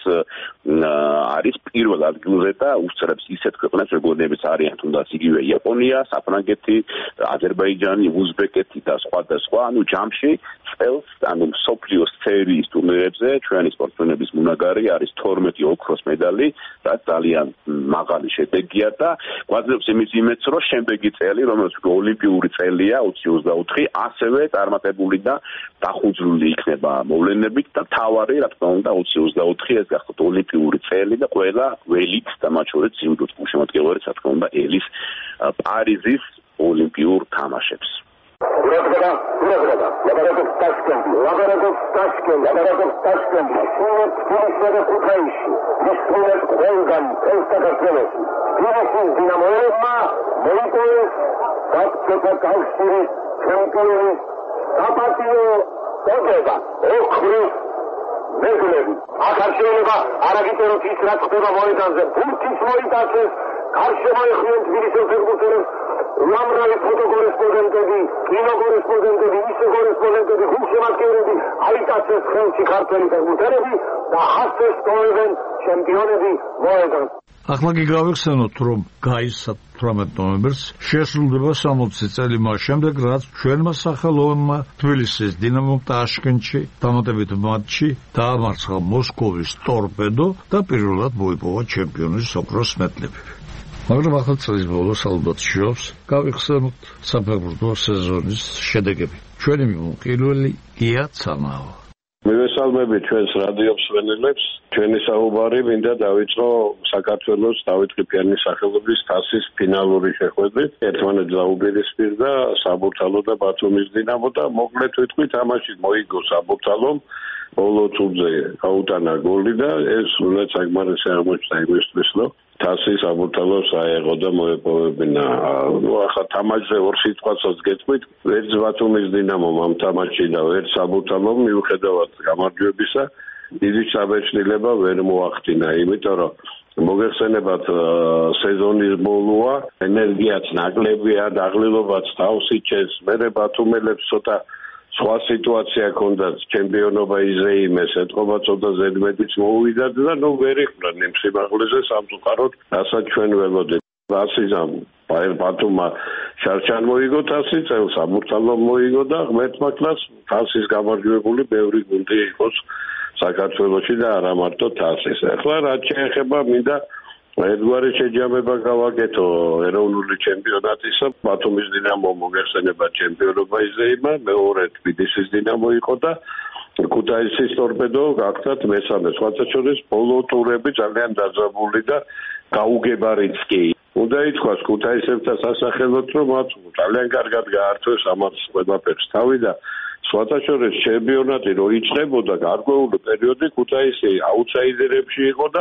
არის პირველ ადგილზე და უსწრებს ისეთ ქვეყნებს, როგორებიც არიან თუნდაც იგივე იაპონია, საფრანგეთი, აზერბაიჯანი, უზბეკეთი და სხვა და სხვა. ანუ ჯამში წელს, ანუ მსოფლიო სერიის ტურნირებზე ჩვენი სპორტსმენების მონაგარი არის თორმეტი ოქროს медали, რაც ძალიან მაღალი შედეგია და გვაძლევს იმის იმედს, რომ შემდეგი წელი, რომელიც ოლიმპიური წელია ოცი ოცდაოთხი, ასევე წარმატებული და დახუძრული იქნება მოვლენებით და თავარი, რა თქმა უნდა, ოცი ოცდაოთხი ეს გახდათ ოლიმპიური წელი და ყველა ველით და მათ შორის ძიუდოს გულშემატკივარით, რა თქმა უნდა, ელის პარიზის ოლიმპიურ თამაშებს. Урагада, урагада, лаборатория Ташкент, лаборатория Ташкент, лаборатория Ташкент, шумит финишера Кутаиши, лишь Холган, Эльстакартелес, финиши Динамоевма, Моитоев, Капкета Кавшири, чемпионы, Капатио, Тогеба, Окры, Медлеви. Акаршеева, Арагитеров ის რაც ხდება მოედანზე, ფურთის მოიტაცეს, გარშე მოეხმიან თბილისის ფეხბურთელებს, უამრავი ფოტოკორესპონდენტები, კინოკორესპონდენტები, ისე კორესპონდენტები, გულშემატკივრები აიტაცეს ხელში ქართველი ფეხბურთელები და ასე სტოვებენ ჩემპიონები მოედანს. ახლა კი გავიხსენოთ, რომ გაიცა თვრამეტ ნოემბერს შესრულდება სამოცი წელი მას შემდეგ, რაც ჩვენმა სახელოვანმა თბილისის დინამომ ტაშკენტში დამატებით მატჩი დაამარცხა მოსკოვის ტორპედო და პირველად მოიპოვა ჩემპიონის სოფროს მეტლები. მაგრამ ახლა წლის ბოლოს ალბათ შობს გავიხსენოთ საფეხბურთო სეზონის შედეგები. ჩვენი მიმოყილველი გია ცამავა. მივესალმები ჩვენს რადიო მსმენელებს. ჩვენი საუბარი მინდა დავიწყო საქართველოს დავით ყიფიანის სახელობის თასის ფინალური შეხვედრით. ერთმანეთს დაუპირისპირდა საბურთალო და ბათუმის დინამო და მოკლედ ვიტყვით, ამაში მოიგო საბურთალომ. ბოლო წუთზე გაუტანა გოლი და ეს სულად საკმარისი აღმოჩნდა იმისთვის, რომ თასი საბურთალოს აეღო და მოეპოვებინა. ნუ ახლა თამაშზე ორ სიტყვასაც გეტყვით, ერთ ბათუმის დინამომ ამ თამაშში და ერთ საბურთალომ მიუხედავად გამარჯვებისა დიდი ჩაბეჭდილება ვერ მოახდინა, იმიტომ რომ მოგეხსენებათ სეზონის ბოლოა, ენერგიაც ნაკლებია, დაღლილობაც თავს იჩენს, მერე ბათუმელებს ცოტა სხვა სიტუაცია ჰქონდათ, ჩემპიონობა იზეიმეს, ეთყობა ცოტა ზედმეტიც მოუვიდათ და ნუ ვერ იყვნენ იმ სიმაღლეზე სამწუხაროდ, რასაც ჩვენ ველოდეთ. ასიზამ ბათუმმა შარშან მოიგო თასი, წელს საბურთალომ მოიგო და ღმერთმა კლას თასის გამარჯვებული ბევრი გუნდი იყოს საქართველოში და არა მარტო თასის. ახლა რაც შეეხება მინდა ერთგვარი შეჯამება გავაკეთო ეროვნული ჩემპიონატისა. ბათუმის დინამო მოგეხსენება ჩემპიონობა იზეიმა, მეორე თბილისის დინამო იყო და ქუთაისის ტორპედო გახდათ მესამე. სხვათა შორის ბოლო ტურები ძალიან დაძაბული და გაუგებარიც კი. უნდა ითქვას ქუთაისებთან სასახელოდ, რომ მათ ძალიან კარგად გაართვეს ამას ყველაფერს თავი და სხვათა შორის ჩემპიონატი რო იწყებოდა გარკვეული პერიოდი ქუთაისი აუტსაიდერებში იყო და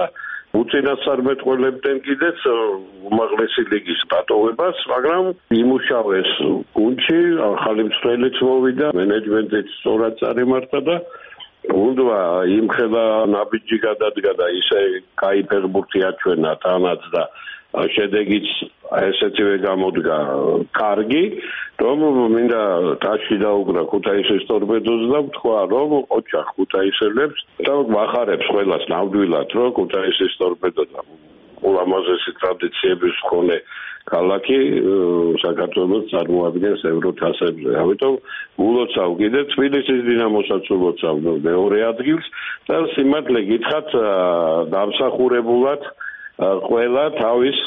უწინასწარმეტყველებდნენ კიდეც უმაღლესი ლიგის დატოვებას, მაგრამ იმუშავეს გუნდში, ახალი მსვლელიც მოვიდა, მენეჯმენტიც სწორად წარიმართა და გუნდმა იმხელა ნაბიჯი გადადგა და ისე კაი ფეხბურთი აჩვენა თანაც და შედეგიც ესეთივე გამოდგა კარგი, რომ მინდა ტაჩი დაუგრა ქუთაისის ტორპედოს და თქვა, რომ ოჩახ ქუთაისელებს და მახარებს ყველას ნამდვილად, რომ ქუთაისის ტორპედო და ულამაზესი ტრადიციების მქონე ქალაქი საქართველოს წარმოადგენს ევროთასებზე. ამიტომ ულოცავ კიდე თბილისის დინამოსაც ულოცავ მეორე ადგილს და სიმართლე გითხრათ დამსახურებულად ყველა თავის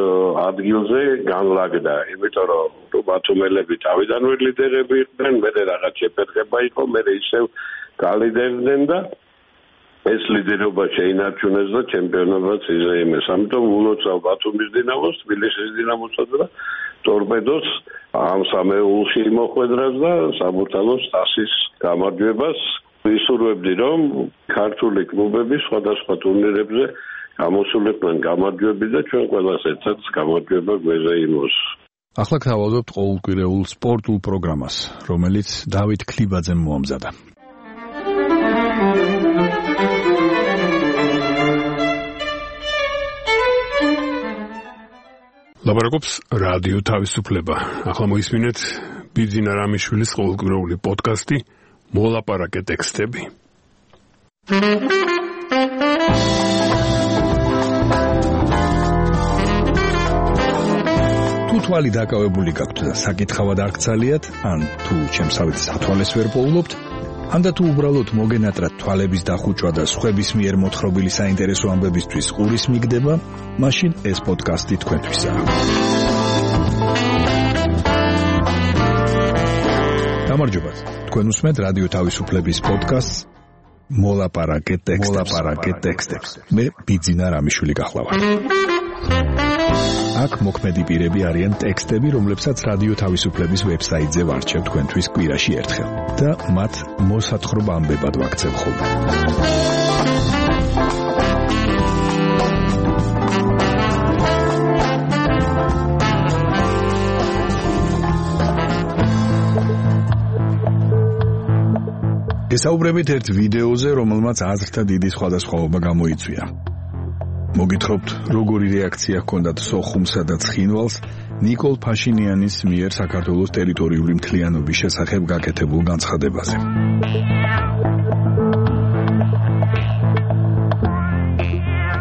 ადგილზე განლაგდა, იმიტომ რომ ბათუმელები თავიდანვე ლიდერები იყვნენ, მერე რაღაც შეფერხება იყო, მერე ისევ გალიდერდნენ და ეს ლიდერობა შეინარჩუნეს და ჩემპიონობაც იზეიმეს. ამიტომ ულოცავ ბათუმის დინამოს, თბილისის დინამოსა და ტორპედოს ამ სამეულში მოხვედრას და საბურთალოს თასის გამარჯვებას. ვისურვებდი, რომ ქართული კლუბები სხვადასხვა ტურნირებზე გამოსულიყვნენ გამარჯვები და ჩვენ ყველას ერთად გამარჯვება გვეზეიმოს. ახლა გთავაზობთ ყოველკვირეულ სპორტულ პროგრამას, რომელიც დავით ქლიბაძემ მოამზადა. ლაპარაკობს რადიო თავისუფლება. ახლა მოისმინეთ ბიძინა რამიშვილის ყოველკვირეული პოდკასტი მოლაპარაკე ტექსტები. თუ თვალი დაკავებული გაქვთ და საკითხავად არ გცალიათ, ან თუ ჩემსავით სათვალეს ვერ პოულობთ, ანდა თუ უბრალოდ მოგენატრათ თვალების დახუჭვა და სხვების მიერ მოთხრობილი საინტერესო ამბებისთვის ყურის მიგდება, მაშინ ეს პოდკასტი თქვენთვისაა. გამარჯობათ, თქვენ უსმენთ რადიო თავისუფლების პოდკასტს მოლაპარაკე ტექსტებს. მე ბიძინა რამიშვილი გახლავართ. აქ მოქმედი პირები არიან ტექსტები, რომლებსაც რადიო თავისუფლების ვებსაიტზე ვარჩევ თქვენთვის კვირაში ერთხელ და მათ მოსათხრობ ამბებად ვაქცევ ხოლმე. გესაუბრებით ერთ ვიდეოზე, რომელმაც აზრთა დიდი სხვადასხვაობა გამოიწვია. მოგითხრობთ, როგორი რეაქცია ჰქონდათ სოხუმსა და ცხინვალს ნიკოლ ფაშინიანის მიერ საქართველოს ტერიტორიული მთლიანობის შესახებ გაკეთებულ განცხადებაზე.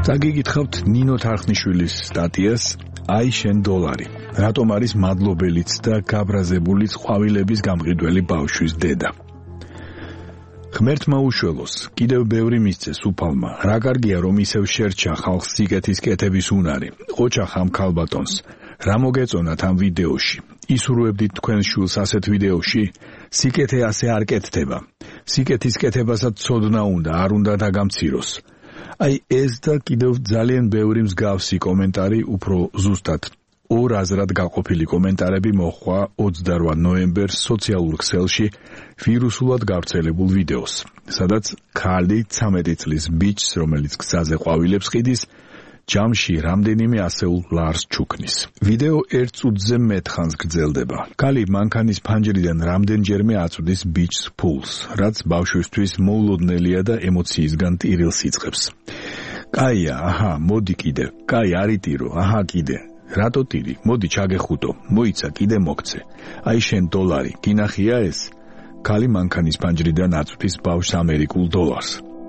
წაგიგითხავთ ნინო თარხნიშვილის სტატიას აი შენ დოლარი. რატომ არის მადლობელიც და გაბრაზებულიც ყვავილების გამყიდველი ბავშვის დედა? ღმერთმა უშველოს, კიდევ ბევრი მისცეს უფალმა. რა კარგია რომ ისევ შერჩა ხალხს სიკეთის კეთების უნარი. ყოჩა ხამ ქალბატონს. რა მოგეწონათ ამ ვიდეოში? ისურვებდით თქვენ შულს ასეთ ვიდეოში? სიკეთე ასე არ კეთდება. სიკეთის კეთებასაც ცოდნა უნდა, არ უნდა დაგამციროს. აი ეს და კიდევ ძალიან ბევრი მსგავსი კომენტარი უფრო ზუსტად ორ აზრად გაყოფილი კომენტარები მოჰყვა ოცდარვა ნოემბერს სოციალურ ქსელში ვირუსულად გავრცელებულ ვიდეოს, სადაც ქალი ცამეტი წლის ბიჭს, რომელიც გზაზე ყვავილებს ყიდის, ჯამში რამდენიმე ასეულ ლარს ჩუქნის. ვიდეო ერთ წუთზე მეტ ხანს გრძელდება. ქალი მანქანის ფანჯრიდან რამდენჯერმე აწვდის ბიჭს ფულს, რაც ბავშვისთვის მოულოდნელია და ემოციისგან ტირილს იწყებს. კაია, აჰა, მოდი კიდე. კაი, არიტირო, აჰა, კიდე. რატო ტირი? მოდი ჩაგეხუტო. მოიცა, კიდე მოგცე. აი შენ დოლარი, გინახია ეს? ქალი მანქანის ფანჯრიდან აწვდის ბავშვს ამერიკულ დოლარს.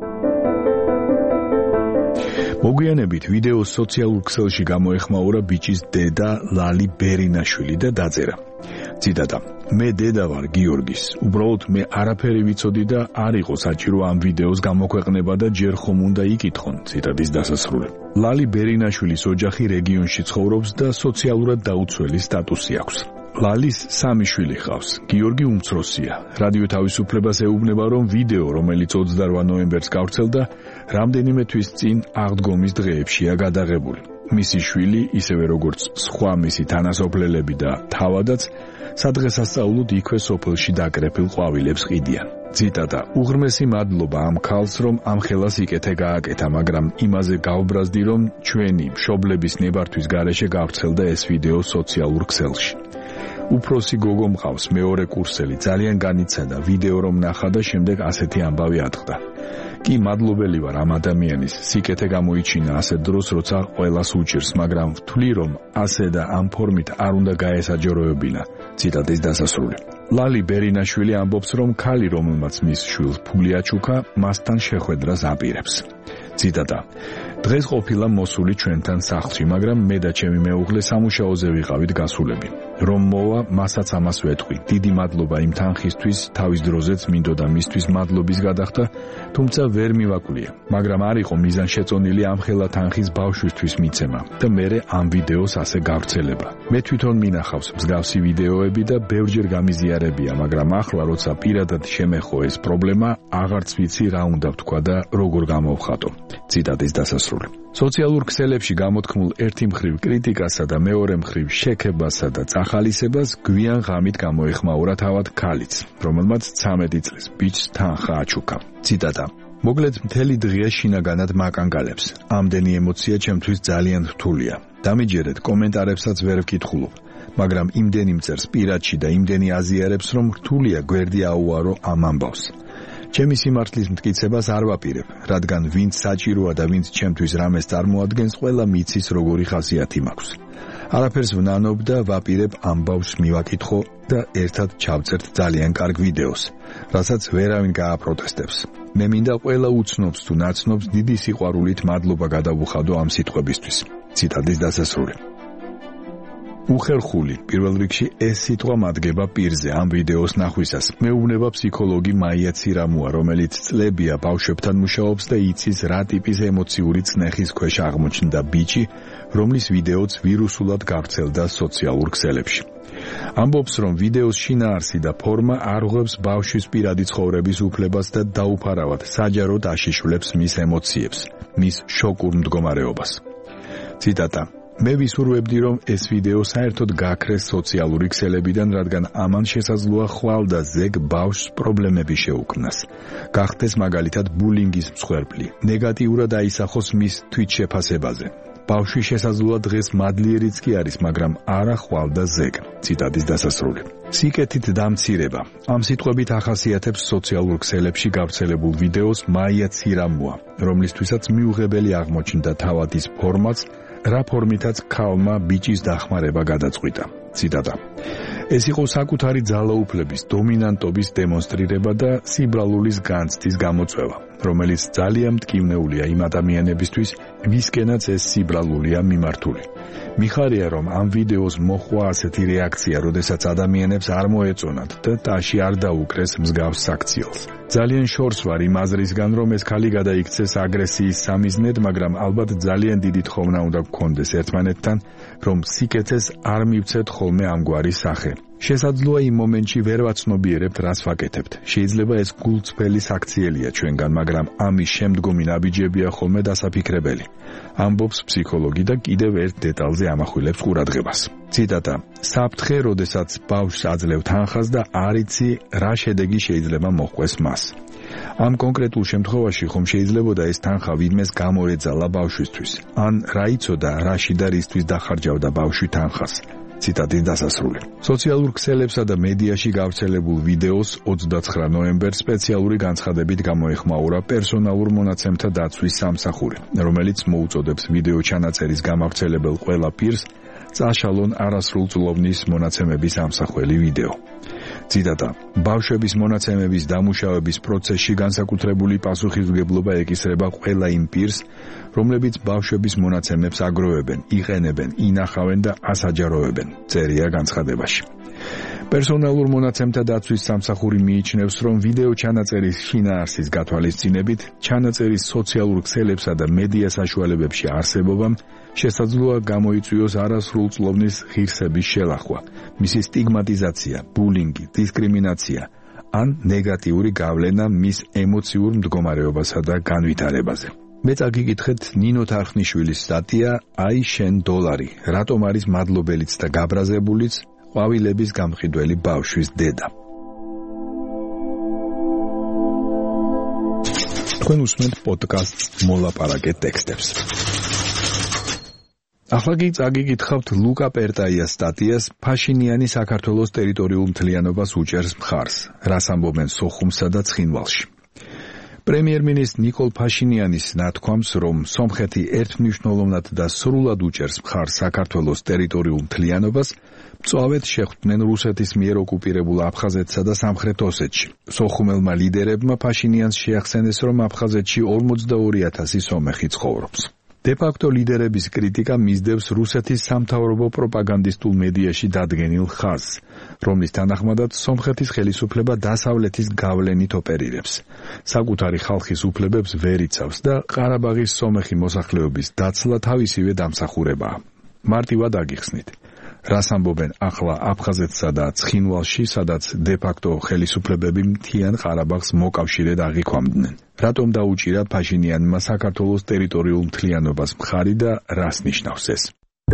მოგვიანებით ვიდეოს სოციალურ ქსელში გამოეხმაურა ბიჭის დედა ლალი ბერინაშვილი და დაწერა. ციტატა: მე დედა ვარ გიორგის. უბრალოდ მე არაფერი ვიცოდი და არ იყო საჭირო ამ ვიდეოს გამოქვეყნება და ჯერ ხომ უნდა იკითხონ. ციტატის დასასრული. ლალი ბერინაშვილის ოჯახი რეგიონში ცხოვრობს და სოციალურად დაუცველი სტატუსი აქვს. ლალის სამი შვილი ჰყავს. გიორგი უმცროსია. რადიო თავისუფლებას ეუბნება, რომ ვიდეო, რომელიც ოცდარვა ნოემბერს გავრცელდა, რამდენიმე თვის წინ აღდგომის დღეებშია გადაღებული. მისი შვილი, ისევე როგორც სხვა მისი თანასოფლელები და თავადაც, სადღესასწაულოდ იქვე სოფელში დაკრეფილ ყვავილებს ყიდიან. ციტატა: უღრმესი მადლობა ამ ქალს, რომ ამ ხელას იკეთე გააკეთა, მაგრამ იმაზე გავბრაზდი, რომ ჩვენი მშობლების ნებართვის გარეშე გავრცელდა ეს ვიდეო სოციალურ ქსელში. უფროსი გოგო მყავს, მეორე კურსელი, ძალიან განიცადა, ვიდეო რომ ნახა და შემდეგ ასეთი ამბავი ატყდა. კი მადლობელი ვარ ამ ადამიანის, სიკეთე გამოიჩინა ასეთ დროს, როცა ყველას უჭირს, მაგრამ ვთვლი, რომ ასე და ამ ფორმით არ უნდა გაესაჯაროებინა. ციტატის დასასრული. ლალი ბერინაშვილი ამბობს, რომ ქალი, რომელმაც მის შვილს ფული აჩუქა, მასთან შეხვედრას აპირებს. ციტატა: დღეს ყოფილა მოსული ჩვენთან სახლში, მაგრამ მე და ჩემი მეუღლე სამუშაოზე ვიყავით გასულები. რომ მოვა, მასაც ამას ვეთყვი. დიდი მადლობა იმ თანხისთვის, თავის დროზეც მინდოდა მისთვის მადლობის გადახდა, თუმცა ვერ მივაკლია. მაგრამ არ იყო მიზანშეწონილი ამ ხელა თანხის ბავშვისთვის მიცემა და მერე ამ ვიდეოს ასე გავრცელება. მე თვითონ მინახავს მსგავსი ვიდეოები და ბევრჯერ გამიზიარებია, მაგრამ ახლა როცა პირადად შემეხო ეს პრობლემა, აღარც ვიცი რა უნდა ვთქვა და როგორ გამოვხატო. ციტატის დასასრული. სოციალურ ქსელებში გამოთქმულ ერთი მხრივ კრიტიკასა და მეორე მხრივ შექებასა და წახალისებას გვიან ღამით გამოეხმაურა თავად ქალიც, რომელმაც ცამეტი წლის ბიჭს თანხა აჩუქა. ციტატა: მოკლედ მთელი დღე შინაგანად მაკანგალებს. ამდენი ემოცია ჩემთვის ძალიან რთულია. დამიჯერეთ, კომენტარებსაც ვერ ვკითხულობ, მაგრამ იმდენი მწერს პირადში და იმდენი აზიარებს, რომ რთულია გვერდი აუარო ამ ამბავს. ჩემი სიმართლის მტკიცებას არ ვაპირებ, რადგან ვინც საჭიროა და ვინც ჩემთვის რამეს წარმოადგენს, ყველა მიცის როგორი ხასიათი მაქვს. არაფერს ვნანობ და ვაპირებ ამბავს მივაკითხო და ერთად ჩავწერთ ძალიან კარგ ვიდეოს, რასაც ვერავინ გააპროტესტებს. მე მინდა ყველა უცნობს თუ ნაცნობს დიდი სიყვარულით მადლობა გადავუხადო ამ სიტყვებისთვის. ციტატის დასასრული. უხერხული პირველ რიგში ეს სიტყვა მადგება პირზე ამ ვიდეოს ნახვისას. მეუბნება ფსიქოლოგი მაია ცირამუა, რომელიც წლებია ბავშვებთან მუშაობს და იცის რა ტიპის ემოციური წნეხის ქვეშ აღმოჩნდა ბიჭი, რომლის ვიდეოც ვირუსულად გავრცელდა სოციალურ ქსელებში. ამბობს, რომ ვიდეოს შინაარსი და ფორმა არ ღვევს ბავშვის პირადი ცხოვრების უფლებას და დაუფარავად საჯაროდ აშიშვლებს მის ემოციებს, მის შოკურ მდგომარეობას. ციტატა: მე ვისურვებდი, რომ ეს ვიდეო საერთოდ გაქრეს სოციალური ქსელებიდან, რადგან ამან შესაძლოა ხვალ და ზეგ ბავშვს პრობლემები შეუქმნას. გახდეს მაგალითად ბულინგის მსხვერპლი, ნეგატიურად აისახოს მის თვითშეფასებაზე. ბავშვი შესაძლოა დღეს მადლიერიც კი არის, მაგრამ არა ხვალ და ზეგ. ციტატის დასასრული. სიკეთით დამცირება. ამ სიტყვებით ახასიათებს სოციალურ ქსელებში გავრცელებულ ვიდეოს მაია ცირამუა, რომლისთვისაც მიუღებელი აღმოჩნდა თავად ის ფორმაც, რა ფორმითაც ქალმა ბიჭის დახმარება გადაწყვიტა. ციტატა: ეს იყო საკუთარი ძალაუფლების დომინანტობის დემონსტრირება და სიბრალულის განცდის გამოწვევა. რომელიც ძალიან მტკივნეულია იმ ადამიანებისთვის, ვისკენაც ეს სიბრალულია მიმართული. მიხარია, რომ ამ ვიდეოს მოხვა ასეთი რეაქცია, როდესაც ადამიანებს არ მოეწონათ და ტაში არ დაუკრეს მსგავს საქციელს. ძალიან შორს ვარ იმ აზრისგან, რომ ეს ქალი გადაიქცეს აგრესიის სამიზნედ, მაგრამ ალბათ ძალიან დიდი თხოვნა უნდა გქონდეს ერთმანეთთან, რომ სიკეთეს არ მივცეთ ხოლმე ამგვარი სახე. შესაძლოა იმ მომენტში ვერ ვაცნობიერებთ, რას ვაკეთებთ. შეიძლება ეს გულწრფელი საქციელია ჩვენგან, მაგრამ ამის შემდგომი ნაბიჯებია ხოლმე დასაფიქრებელი. ამბობს ფსიქოლოგი და კიდევ ერთ დეტალზე ამახვილებს ყურადღებას. ციტატა: საფრთხე, როდესაც ბავშვს აძლევ თანხას და არ იცი, რა შედეგი შეიძლება მოჰყვეს მას. ამ კონკრეტულ შემთხვევაში ხომ შეიძლებოდა ეს თანხა ვინმეს გამოეძალა ბავშვისთვის, ან რა იცოდა, რაში და რისთვის დახარჯავდა ბავშვი თანხას. ციტატის დასასრული. სოციალურ ქსელებსა და მედიაში გავრცელებულ ვიდეოს ოცდაცხრა ნოემბერს სპეციალური განცხადებით გამოეხმაურა პერსონალურ მონაცემთა დაცვის სამსახური, რომელიც მოუწოდებს ვიდეო ჩანაწერის გამავრცელებელ ყველა პირს წაშალონ არასრულწლოვნის მონაცემების ამსახველი ვიდეო. ციტატა: ბავშვების მონაცემების დამუშავების პროცესში განსაკუთრებული პასუხისმგებლობა ეკისრება ყველა იმ პირს, რომლებიც ბავშვების მონაცემებს აგროვებენ, იყენებენ, ინახავენ და ასაჯაროებენ, წერია განცხადებაში. პერსონალურ მონაცემთა დაცვის სამსახური მიიჩნევს, რომ ვიდეო ჩანაწერის შინაარსის გათვალისწინებით, ჩანაწერის სოციალურ ქსელებსა და მედია საშუალებებში არსებობამ შესაძლოა გამოიწვიოს არასრულწლოვნის ღირსების შელახვა, მისი სტიგმატიზაცია, ბულინგი, დისკრიმინაცია ან ნეგატიური გავლენა მის ემოციურ მდგომარეობასა და განვითარებაზე. მე წაგიკითხეთ ნინო თარხნიშვილის სტატია „აი შენ დოლარი, რატომ არის მადლობელიც და გაბრაზებულიც ყვავილების გამყიდველი ბავშვის დედა“. თქვენ უსმენთ პოდკასტს მოლაპარაკე ტექსტებს. ახლა კი წაგიკითხავთ ლუკა პერტაიას სტატიას „ფაშინიანი საქართველოს ტერიტორიულ მთლიანობას უჭერს მხარს, რას ამბობენ სოხუმსა და ცხინვალში“. პრემიერ-მინისტრ ნიკოლ ფაშინიანის ნათქვამს, რომ სომხეთი ერთმნიშვნელოვნად და სრულად უჭერს მხარს საქართველოს ტერიტორიულ მთლიანობას, მწვავედ შეხვდნენ რუსეთის მიერ ოკუპირებულ აფხაზეთსა და სამხრეთ ოსეთში. სოხუმელმა ლიდერებმა ფაშინიანს შეახსენეს, რომ აფხაზეთში ორმოცდაორი ათასი სომეხი ცხოვრობს. დე-ფაქტო ლიდერების კრიტიკა მისდევს რუსეთის სამთავრობო პროპაგანდისტულ მედიაში დადგენილ ხაზს, რომლის თანახმადაც სომხეთის ხელისუფლება დასავლეთის გავლენით ოპერირებს, საკუთარი ხალხის უფლებებს ვერ იცავს და ყარაბაღის სომეხი მოსახლეობის დაცლა თავისივე დამსახურებაა. მარტივად აგიხსნით. რას ამბობენ ახლა აფხაზეთსა და ცხინვალში, სადაც დე-ფაქტო ხელისუფლებები მთიან ყარაბაღს მოკავშირედ აღიქვამდნენ. რატომ დაუჭირა ფაშინიანმა საქართველოს ტერიტორიულ მთლიანობას მხარი და რას ნიშნავს ეს?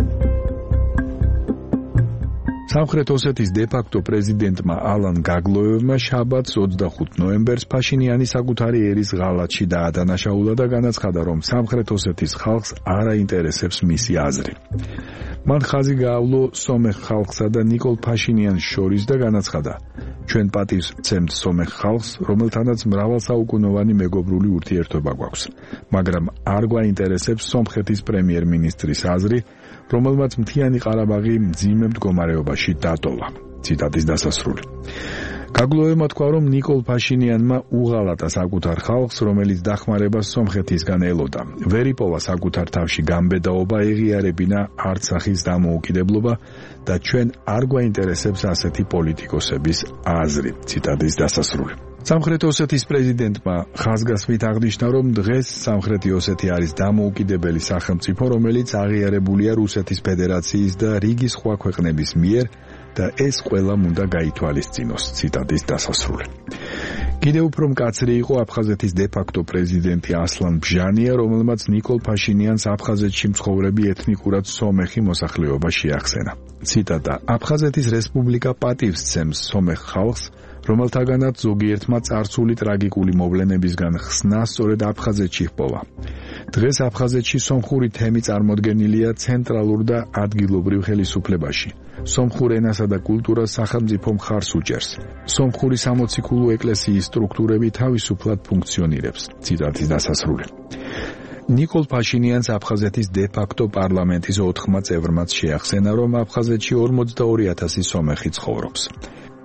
სამხრეთ ოსეთის დე-ფაქტო პრეზიდენტმა ალან გაგლოევმა შაბათს ოცდახუთ ნოემბერს ფაშინიანი საკუთარი ერის ღალატში დაადანაშაულა და განაცხადა, რომ სამხრეთ ოსეთის ხალხს არ აინტერესებს მისი აზრი. მან ხაზი გაავლო სომეხ ხალხსა და ნიკოლ ფაშინიანს შორის და განაცხადა, ჩვენ პატივს ვცემთ სომეხ ხალხს, რომელთანაც მრავალსაუკუნოვანი მეგობრული ურთიერთობა გვაქვს, მაგრამ არ გვაინტერესებს სომხეთის პრემიერ-მინისტრის აზრი, რომელმაც მთიანი ყარაბაღი მძიმე მდგომარეობაში დატოვა. ციტატის დასასრული. გაგლოევმა თქვა, რომ ნიკოლ ფაშინიანმა უღალატა საკუთარ ხალხს, რომელიც დახმარებას სომხეთისგან ელოდა. ვერ იპოვა საკუთარ თავში გამბედაობა, ეღიარებინა არცახის დამოუკიდებლობა და ჩვენ არ გვაინტერესებს ასეთი პოლიტიკოსების აზრი. ციტატის დასასრული. სამხრეთ ოსეთის პრეზიდენტმა ხაზგასმით აღნიშნა, რომ დღეს სამხრეთი ოსეთი არის დამოუკიდებელი სახელმწიფო, რომელიც აღიარებულია რუსეთის ფედერაციის და რიგი სხვა ქვეყნების მიერ და ეს ყველამ უნდა გაითვალისწინოს. ციტატის დასასრული. კიდევ უფრო მკაცრი იყო აფხაზეთის დე-ფაქტო პრეზიდენტი ასლან ბჟანია, რომელმაც ნიკოლ ფაშინიანს აფხაზეთში მცხოვრები ეთნიკურად სომეხი მოსახლეობა შეახსენა. ციტატა: აფხაზეთის რესპუბლიკა პატივს სცემს სომეხ ხალხს, რომელთაგანაც ზოგიერთმა წარსული ტრაგიკული მოვლენებისგან ხსნა სწორედ აფხაზეთში ჰპოვა. დღეს აფხაზეთში სომხური თემი წარმოდგენილია ცენტრალურ და ადგილობრივ ხელისუფლებაში. სომხურ ენასა და კულტურას სახელმწიფო მხარს უჭერს. სომხური სამოციქულო ეკლესიის სტრუქტურები თავისუფლად ფუნქციონირებს. ციტატის დასასრული. ნიკოლ ფაშინიანს აფხაზეთის დე-ფაქტო პარლამენტის ოთხმა წევრმაც შეახსენა, რომ აფხაზეთში ორმოცდაორი ათასი სომეხი ცხოვრობს.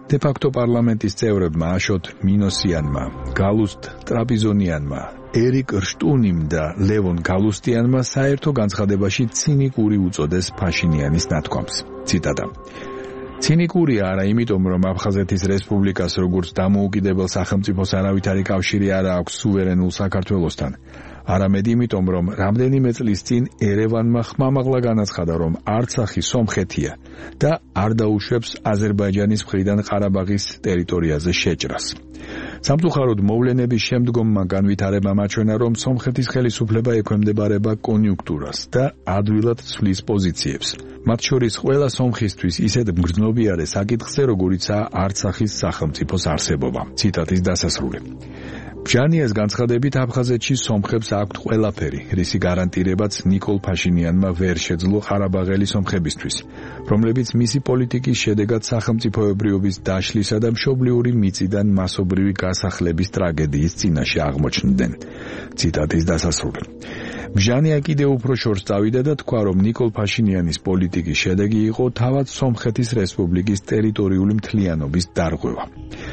დე-ფაქტო პარლამენტის წევრებმა აშოტ მინოსიანმა, გალუსტ ტრაპიზონიანმა, ერიკ რშტუნიმ და ლევონ გალუსტიანმა საერთო განცხადებაში ცინიკური უწოდეს ფაშინიანის ნათქვამს. ციტატა: ცინიკურია არა იმიტომ, რომ აფხაზეთის რესპუბლიკას როგორც დამოუკიდებელ სახელმწიფოს არავითარი კავშირი არ აქვს სუვერენულ საქართველოსთან. არამედ იმიტომ, რომ რამდენიმე წლის წინ ერევანმა ხმამაღლა განაცხადა, რომ არცახი სომხეთია და არ დაუშვებს აზერბაიჯანის მხრიდან ყარაბაღის ტერიტორიაზე შეჭრას. სამწუხაროდ მოვლენების შემდგომმა განვითარებამ აჩვენა, რომ სომხეთის ხელისუფლება ექვემდებარება კონიუნქტურას და ადვილად ცვლის პოზიციებს. მათ შორის ყველა სომხისთვის ისეთ მგრძნობიარე საკითხზე, როგორიცაა არცახის სახელმწიფოს არსებობა. ციტატის დასასრული. ბჟანიას განცხადებით აფხაზეთში სომხებს აქვთ ყველაფერი, რისი გარანტირებაც ნიკოლ ფაშინიანმა ვერ შეძლო ყარაბაღელი სომხებისთვის, რომლებიც მისი პოლიტიკის შედეგად სახელმწიფოებრიობის დაშლისა და მშობლიური მიწიდან მასობრივი გასახლების ტრაგედიის წინაშე აღმოჩნდნენ. ციტატის დასასრული. ბჟანია კიდევ უფრო შორს წავიდა და თქვა, რომ ნიკოლ ფაშინიანის პოლიტიკის შედეგი იყო თავად სომხეთის რესპუბლიკის ტერიტორიული მთლიანობის დარღვევა.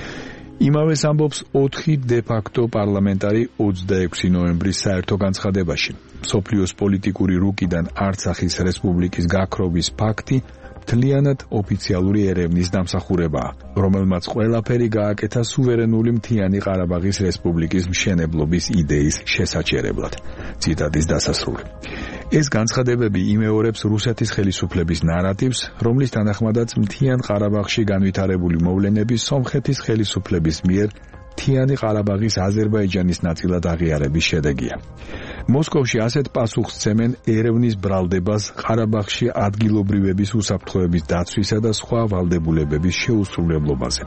იმავეს ამბობს ოთხი დე-ფაქტო პარლამენტარი ოცდაექვსი ნოემბრის საერთო განცხადებაში. მსოფლიოს პოლიტიკური რუკიდან არცახის რესპუბლიკის გაქრობის ფაქტი მთლიანად ოფიციალური ერევნის დამსახურებაა, რომელმაც ყველაფერი გააკეთა სუვერენული მთიანი ყარაბაღის რესპუბლიკის მშენებლობის იდეის შესაჩერებლად. ციტატის დასასრული. ეს განცხადებები იმეორებს რუსეთის ხელისუფლების ნარატივს, რომლის თანახმადაც მთიან ყარაბაღში განვითარებული მოვლენები სომხეთის ხელისუფლების მიერ მთიანი ყარაბაღის აზერბაიჯანის ნაწილად აღიარების შედეგია. მოსკოვში ასეთ პასუხს სცემენ ერევნის ბრალდებას ყარაბაღში ადგილობრივების უსაფრთხოების დაცვისა და სხვა ვალდებულებების შეუსრულებლობაზე.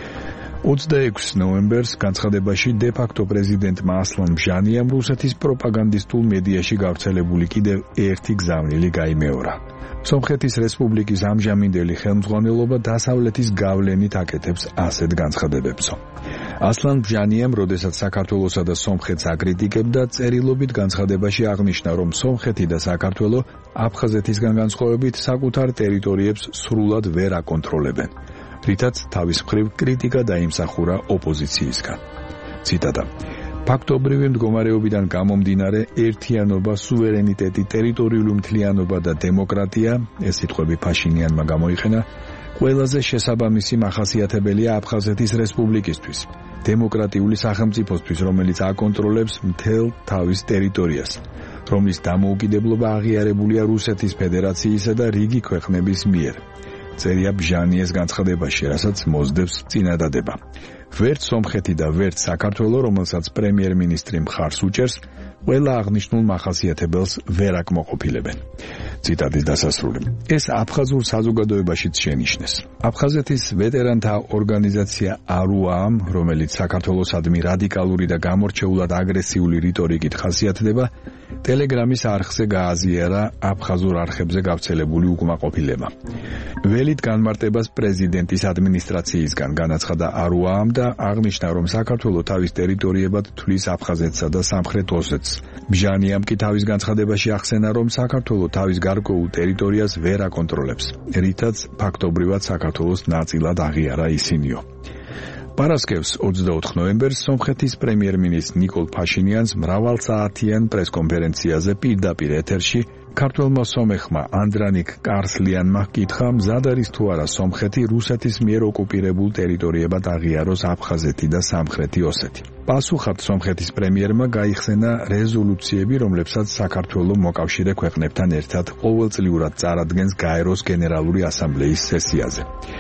ოცდაექვსი ნოემბერს განცხადებაში დე-ფაქტო პრეზიდენტმა ასლან ბჟანიამ რუსეთის პროპაგანდისტულ მედიაში გავრცელებული კიდევ ერთი გზავნილი გაიმეორა. სომხეთის რესპუბლიკის ამჟამინდელი ხელმძღვანელობა დასავლეთის გავლენით აკეთებს ასეთ განცხადებებსო. ასლან ბჟანიამ, როდესაც საქართველოსა და სომხეთს აკრიტიკებდა, წერილობით განცხადებაში აღნიშნა, რომ სომხეთი და საქართველო აფხაზეთისგან განსხვავებით საკუთარ ტერიტორიებს სრულად ვერ აკონტროლებენ, რითაც თავის მხრივ კრიტიკა დაიმსახურა ოპოზიციისგან. ციტატა: ფაქტობრივი მდგომარეობიდან გამომდინარე, ერთიანობა, სუვერენიტეტი, ტერიტორიული მთლიანობა და დემოკრატია, ეს სიტყვები ფაშინიანმა გამოიყენა, ყველაზე შესაბამისი მახასიათებელია აფხაზეთის რესპუბლიკისთვის, დემოკრატიული სახელმწიფოსთვის, რომელიც აკონტროლებს მთელ თავის ტერიტორიას, რომლის დამოუკიდებლობა აღიარებულია რუსეთის ფედერაციისა და რიგი ქვეყნების მიერ. წერია ბჟანიეს განცხადებაში, რასაც მოსდევს წინადადება. ვერც სომხეთი და ვერც საქართველო, რომელსაც პრემიერ-მინისტრი მხარს უჭერს, ყველა აღნიშნულ მახასიათებელს ვერ აკმაყოფილებენ. ციტატის დასასრული. ეს აფხაზურ საზოგადოებაშიც შენიშნეს. აფხაზეთის ვეტერანთა ორგანიზაცია არუამ, რომელიც საქართველოსადმი რადიკალური და გამორჩეულად აგრესიული რიტორიკით ხასიათდება, ტელეგრამის არხზე გააზიარა აფხაზურ არხებზე გავრცელებული უკმაყოფილება. ველით განმარტებას პრეზიდენტის ადმინისტრაციისგან განაცხადა არუამ და აღნიშნა, რომ საქართველო თავის ტერიტორიებად თვლის აფხაზეთსა და სამხრეთ ოსეთს. ბჟანიამ კი თავის განცხადებაში ახსენა, რომ საქართველო თავის გარკვეულ ტერიტორიას ვერ აკონტროლებს, რითაც ფაქტობრივად საქართველოს ნაწილად აღიარა ისინიო. პარასკევს ოცდაოთხ ნოემბერს სომხეთის პრემიერ-მინისტრ ნიკოლ ფაშინიანს მრავალსაათიან პრესკონფერენციაზე პირდაპირ ეთერში ქართველმა სომეხმა ანდრანიკ კარსლიანმა ჰკითხა, მზად არის თუ არა სომხეთი რუსეთის მიერ ოკუპირებულ ტერიტორიებად აღიაროს აფხაზეთი და სამხრეთი ოსეთი. პასუხად სომხეთის პრემიერმა გაიხსენა რეზოლუციები, რომლებსაც საქართველო მოკავშირე ქვეყნებთან ერთად ყოველწლიურად წარადგენს გაეროს გენერალური ასამბლეის სესიაზე.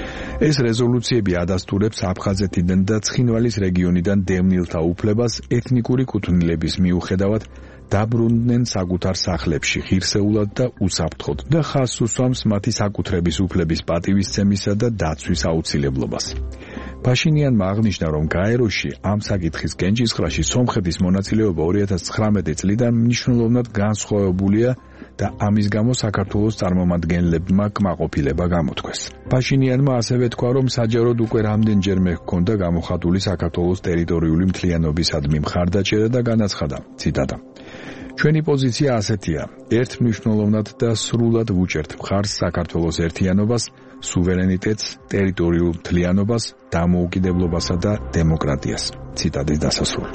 ეს რეზოლუციები ადასტურებს აფხაზეთიდან და ცხინვალის რეგიონიდან დევნილთა უფლებას ეთნიკური კუთვნილების მიუხედავად დაბრუნდნენ საკუთარ სახლებში ღირსეულად და უსაფრთხოდ და ხაზს უსვამს მათი საკუთრების უფლების პატივისცემისა და დაცვის აუცილებლობას. ფაშინიანმა აღნიშნა, რომ გაეროში ამ საკითხის კენჭისყრაში სომხეთის მონაწილეობა ორი ათას ცხრამეტი წლიდან მნიშვნელოვნად განსხვავებულია და ამის გამო საქართველოს წარმომადგენლებმა კმაყოფილება გამოთქვეს. ფაშინიანმა ასევე თქვა, რომ საჯაროდ უკვე რამდენჯერმე ჰქონდა გამოხატული საქართველოს ტერიტორიული მთლიანობისადმი მხარდაჭერა და განაცხადა, ციტატა: ჩვენი პოზიცია ასეთია, ერთ მნიშვნელოვნად და სრულად ვუჭერთ მხარს საქართველოს ერთიანობას, სუვერენიტეტს, ტერიტორიულ მთლიანობას, დამოუკიდებლობასა და დემოკრატიას. ციტატის დასასრული.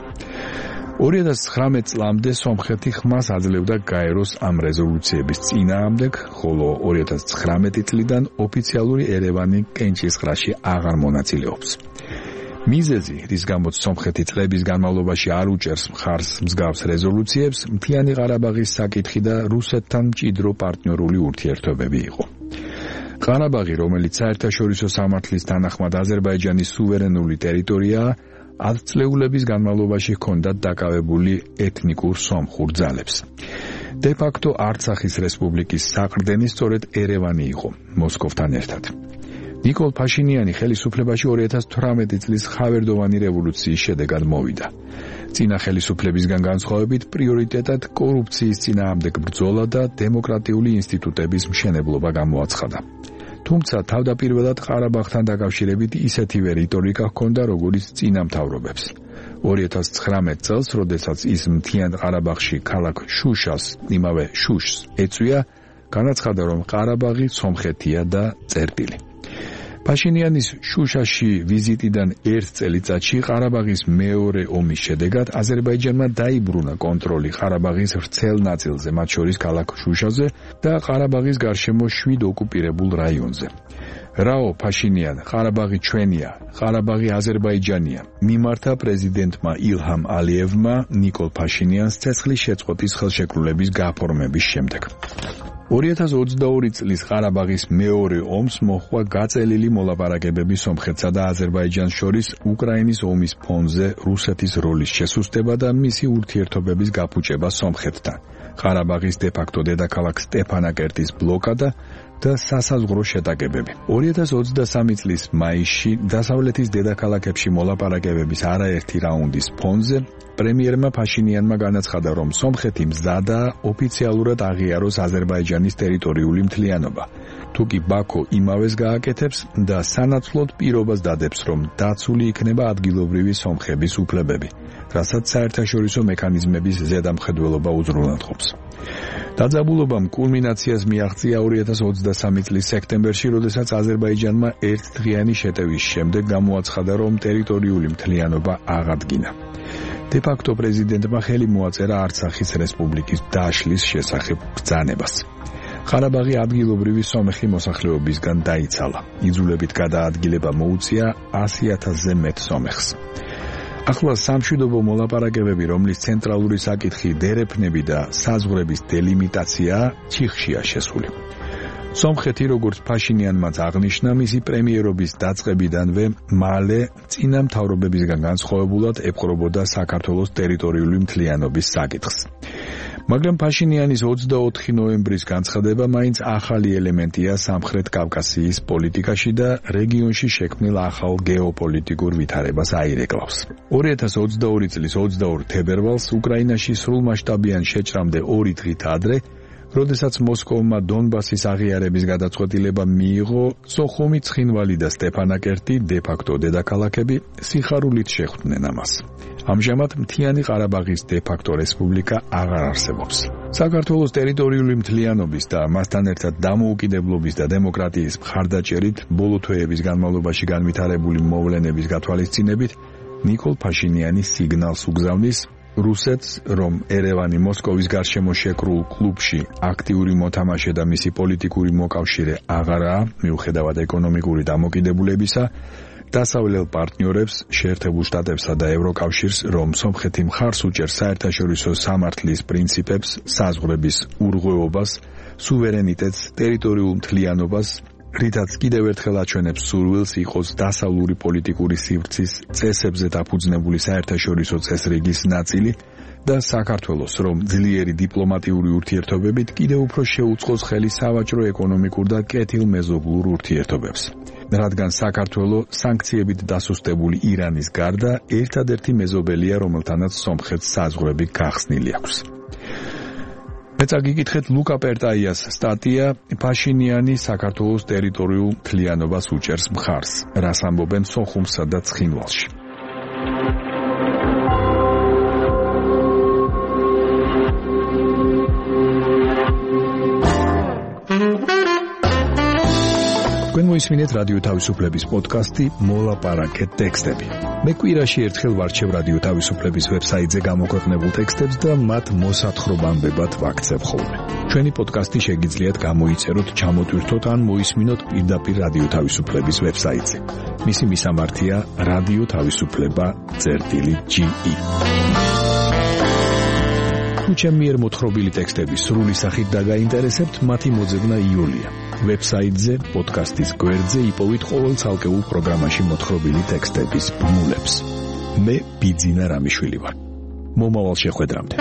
ორი ათას ცხრამეტ წლამდე სომხეთი ხმას აძლევდა გაეროს ამ რეზოლუციების წინააღმდეგ, ხოლო ორი ათას ცხრამეტი წლიდან ოფიციალური ერევანი კენჭისყრაში აღარ მონაწილეობს. მიზეზი, რის გამოც სომხეთი წლების განმავლობაში არ უჭერს მხარს მსგავს რეზოლუციებს, მთიანი ყარაბაღის საკითხი და რუსეთთან მჭიდრო პარტნიორული ურთიერთობები იყო. ყარაბაღი, რომელიც საერთაშორისო სამართლის თანახმად აზერბაიჯანის სუვერენული ტერიტორიაა, ათწლეულების განმავლობაში ჰქონდათ დაკავებული ეთნიკურ სომხურ ძალებს. დე ფაქტო არცახის რესპუბლიკის საყრდენი სწორედ ერევანი იყო, მოსკოვთან ერთად. ნიკოლ ფაშინიანი ხელისუფლებაში ორი ათას თვრამეტი წლის ხავერდოვანი რევოლუციის შედეგად მოვიდა. წინა ხელისუფლებისგან განსხვავებით პრიორიტეტად კორუფციის წინააღმდეგ ბრძოლა და დემოკრატიული ინსტიტუტების მშენებლობა გამოაცხადა. თუმცა თავდაპირველად ყარაბაღთან დაკავშირებით ისეთივე რიტორიკა ჰქონდა, როგორც წინა მთავრობებს. ორი ათას ცხრამეტ წელს, როდესაც ის მთიან ყარაბაღში ქალაქ შუშას, იმავე შუშს ეწვია, განაცხადა, რომ ყარაბაღი სომხეთია და წერტილი. ფაშინიანის შუშაში ვიზიტიდან ერთ წელიწადში ყარაბაღის მეორე ომის შედეგად აზერბაიჯანმა დაიბრუნა კონტროლი ყარაბაღის ვრცელ ნაწილზე, მათ შორის ქალაქ შუშაზე და ყარაბაღის გარშემო შვიდ ოკუპირებულ რაიონზე. რაო ფაშინიან, ყარაბაღი ჩვენია, ყარაბაღი აზერბაიჯანია, მიმართა პრეზიდენტმა ილჰამ ალიევმა ნიკოლ ფაშინიანს ცეცხლის შეწყვეტის ხელშეკრულების გაფორმების შემდეგ. ორი ათას ოცდაორი წლის ყარაბაღის მეორე ომს მოჰყვა გაწელილი მოლაპარაკებები სომხეთსა და აზერბაიჯანს შორის უკრაინის ომის ფონზე რუსეთის როლის შესუსტება და მისი ურთიერთობების გაფუჭება სომხეთთან. ყარაბაღის დე ფაქტო დედაქალაქ სტეფანაკერტის ბლოკადა და სასაზღვრო შეტაკებები. ორი ათას ოცდასამი წლის მაისში დასავლეთის დედაქალაქებში მოლაპარაკებების არაერთი რაუნდის ფონზე პრემიერმა ფაშინიანმა განაცხადა, რომ სომხეთი მზადაა ოფიციალურად აღიაროს აზერბაიჯანის ტერიტორიული მთლიანობა. თუკი ბაქო იმავეს გააკეთებს და სანაცვლოდ პირობას დადებს, რომ დაცული იქნება ადგილობრივი სომხების უფლებები, რასაც საერთაშორისო მექანიზმების ზედამხედველობა უზრუნველყოფს. დაძაბულობამ კულმინაციას მიაღწია ორი ათას ოცდასამი წლის სექტემბერში, როდესაც აზერბაიჯანმა ერთდღიანი შეტევის შემდეგ გამოაცხადა, რომ ტერიტორიული მთლიანობა აღადგინა. დე ფაქტო პრეზიდენტმა ხელი მოაწერა არცახის რესპუბლიკის დაშლის შესახებ ბრძანებას. ყარაბაღი ადგილობრივი სომეხი მოსახლეობისგან დაიცალა. იძულებით გადაადგილება მოუწია ასი ათასზე მეტ სომეხს. ახლა სამშვიდობო მოლაპარაკებები, რომლის ცენტრალური საკითხი დერეფნები და საზღვრების დელიმიტაციაა, ჩიხშია შესული. სომხეთი, როგორც ფაშინიანმაც აღნიშნა, მისი პრემიერობის დაწყებიდანვე მალე წინა მთავრობებისგან განსხვავებულად ეპყრობოდა საქართველოს ტერიტორიული მთლიანობის საკითხს. მაგრამ ფაშინიანის ოცდაოთხი ნოემბრის განცხადება მაინც ახალი ელემენტია სამხრეთ კავკასიის პოლიტიკაში და რეგიონში შექმნილ ახალ გეოპოლიტიკურ ვითარებას აირეკლავს. ორი ათას ოცდაორი წლის ოცდაორ თებერვალს უკრაინაში სრულმასშტაბიან შეჭრამდე ორი დღით ადრე, როდესაც მოსკოვმა დონბასის აღიარების გადაწყვეტილება მიიღო, სოხუმი, ცხინვალი და სტეფანაკერტი, დე ფაქტო დედაქალაქები, სიხარულით შეხვდნენ ამას. ამჟამად მთიანი ყარაბაღის დე ფაქტო რესპუბლიკა აღარ არსებობს. საქართველოს ტერიტორიული მთლიანობის და მასთან ერთად დამოუკიდებლობის და დემოკრატიის მხარდაჭერით ბოლო თვეების განმავლობაში განვითარებული მოვლენების გათვალისწინებით ნიკოლ ფაშინიანი სიგნალს უგზავნის რუსეთს, რომ ერევანი მოსკოვის გარშემო შეკრულ კლუბში აქტიური მოთამაშე და მისი პოლიტიკური მოკავშირე აღარაა, მიუხედავად ეკონომიკური დამოკიდებულებისა, დასავლელ პარტნიორებს, შეერთებულ შტატებსა და ევროკავშირს, რომ სომხეთი მხარს უჭერს საერთაშორისო სამართლის პრინციპებს, საზღვრების ურღვეობას, სუვერენიტეტს, ტერიტორიულ მთლიანობას, რითაც კიდევ ერთხელ აჩვენებს სურვილს იყოს დასავლური პოლიტიკური სივრცის წესებზე დაფუძნებული საერთაშორისო წესრიგის ნაწილი და საქართველოს, რომ ძლიერი დიპლომატიური ურთიერთობებით კიდევ უფრო შეუწყოს ხელი სავაჭრო ეკონომიკურ და კეთილმეზობლურ ურთიერთობებს. რადგან საქართველო სანქციებით დასუსტებული ირანის გარდა ერთადერთი მეზობელია, რომელთანაც სომხეთს საზღვრები გახსნილი აქვს. მეც აგიკითხეთ ლუკა პერტაიას სტატია ფაშინიანი საქართველოს ტერიტორიულ მთლიანობას უჭერს მხარს, რას ამბობენ სოხუმსა და ცხინვალში. თქვენ გამოისმინეთ რადიო თავისუფლების პოდკასტი მოლაპარაკე ტექსტები. მე კვირაში ერთხელ ვარჩევ რადიო თავისუფლების ვებსაიტზე გამოქვეყნებულ ტექსტებს და მათ მოსათხრობამდებად ვაქცევ ხოლმე. ჩვენი პოდკასტი შეგიძლიათ გამოიწეროთ, ჩამოტვირთოთ ან მოისმინოთ პირდაპირ რადიო თავისუფლების ვებსაიტზე. მისი მისამართია რადიო თავისუფლება წერტილი ჯი ი. თუ ჩემი მიერ მოთხრობილი ტექსტები სრული სახით დაგაინტერესებთ, მათი მოძებნა იოლია. ვებსაიტზე, პოდკასტის გვერდზე იპოვით ყოველ ცალკეულ პროგრამაში მოთხრობილი ტექსტების ბმულებს. მე ბიძინა რამიშვილი ვარ. მომავალ შეხვედრამდე.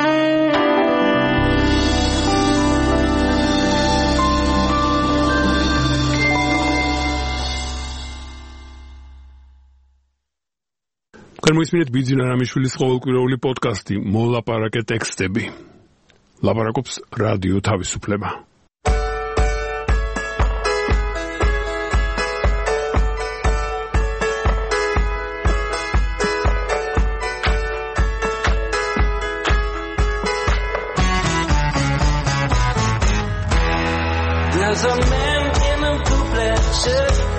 გამოისმინეთ ბიძინა რამიშვილის ყოველკვირეული პოდკასტი მოლაპარაკე ტექსტები. ლაპარაკობს რადიო თავისუფლება. There's a man in a blue black shirt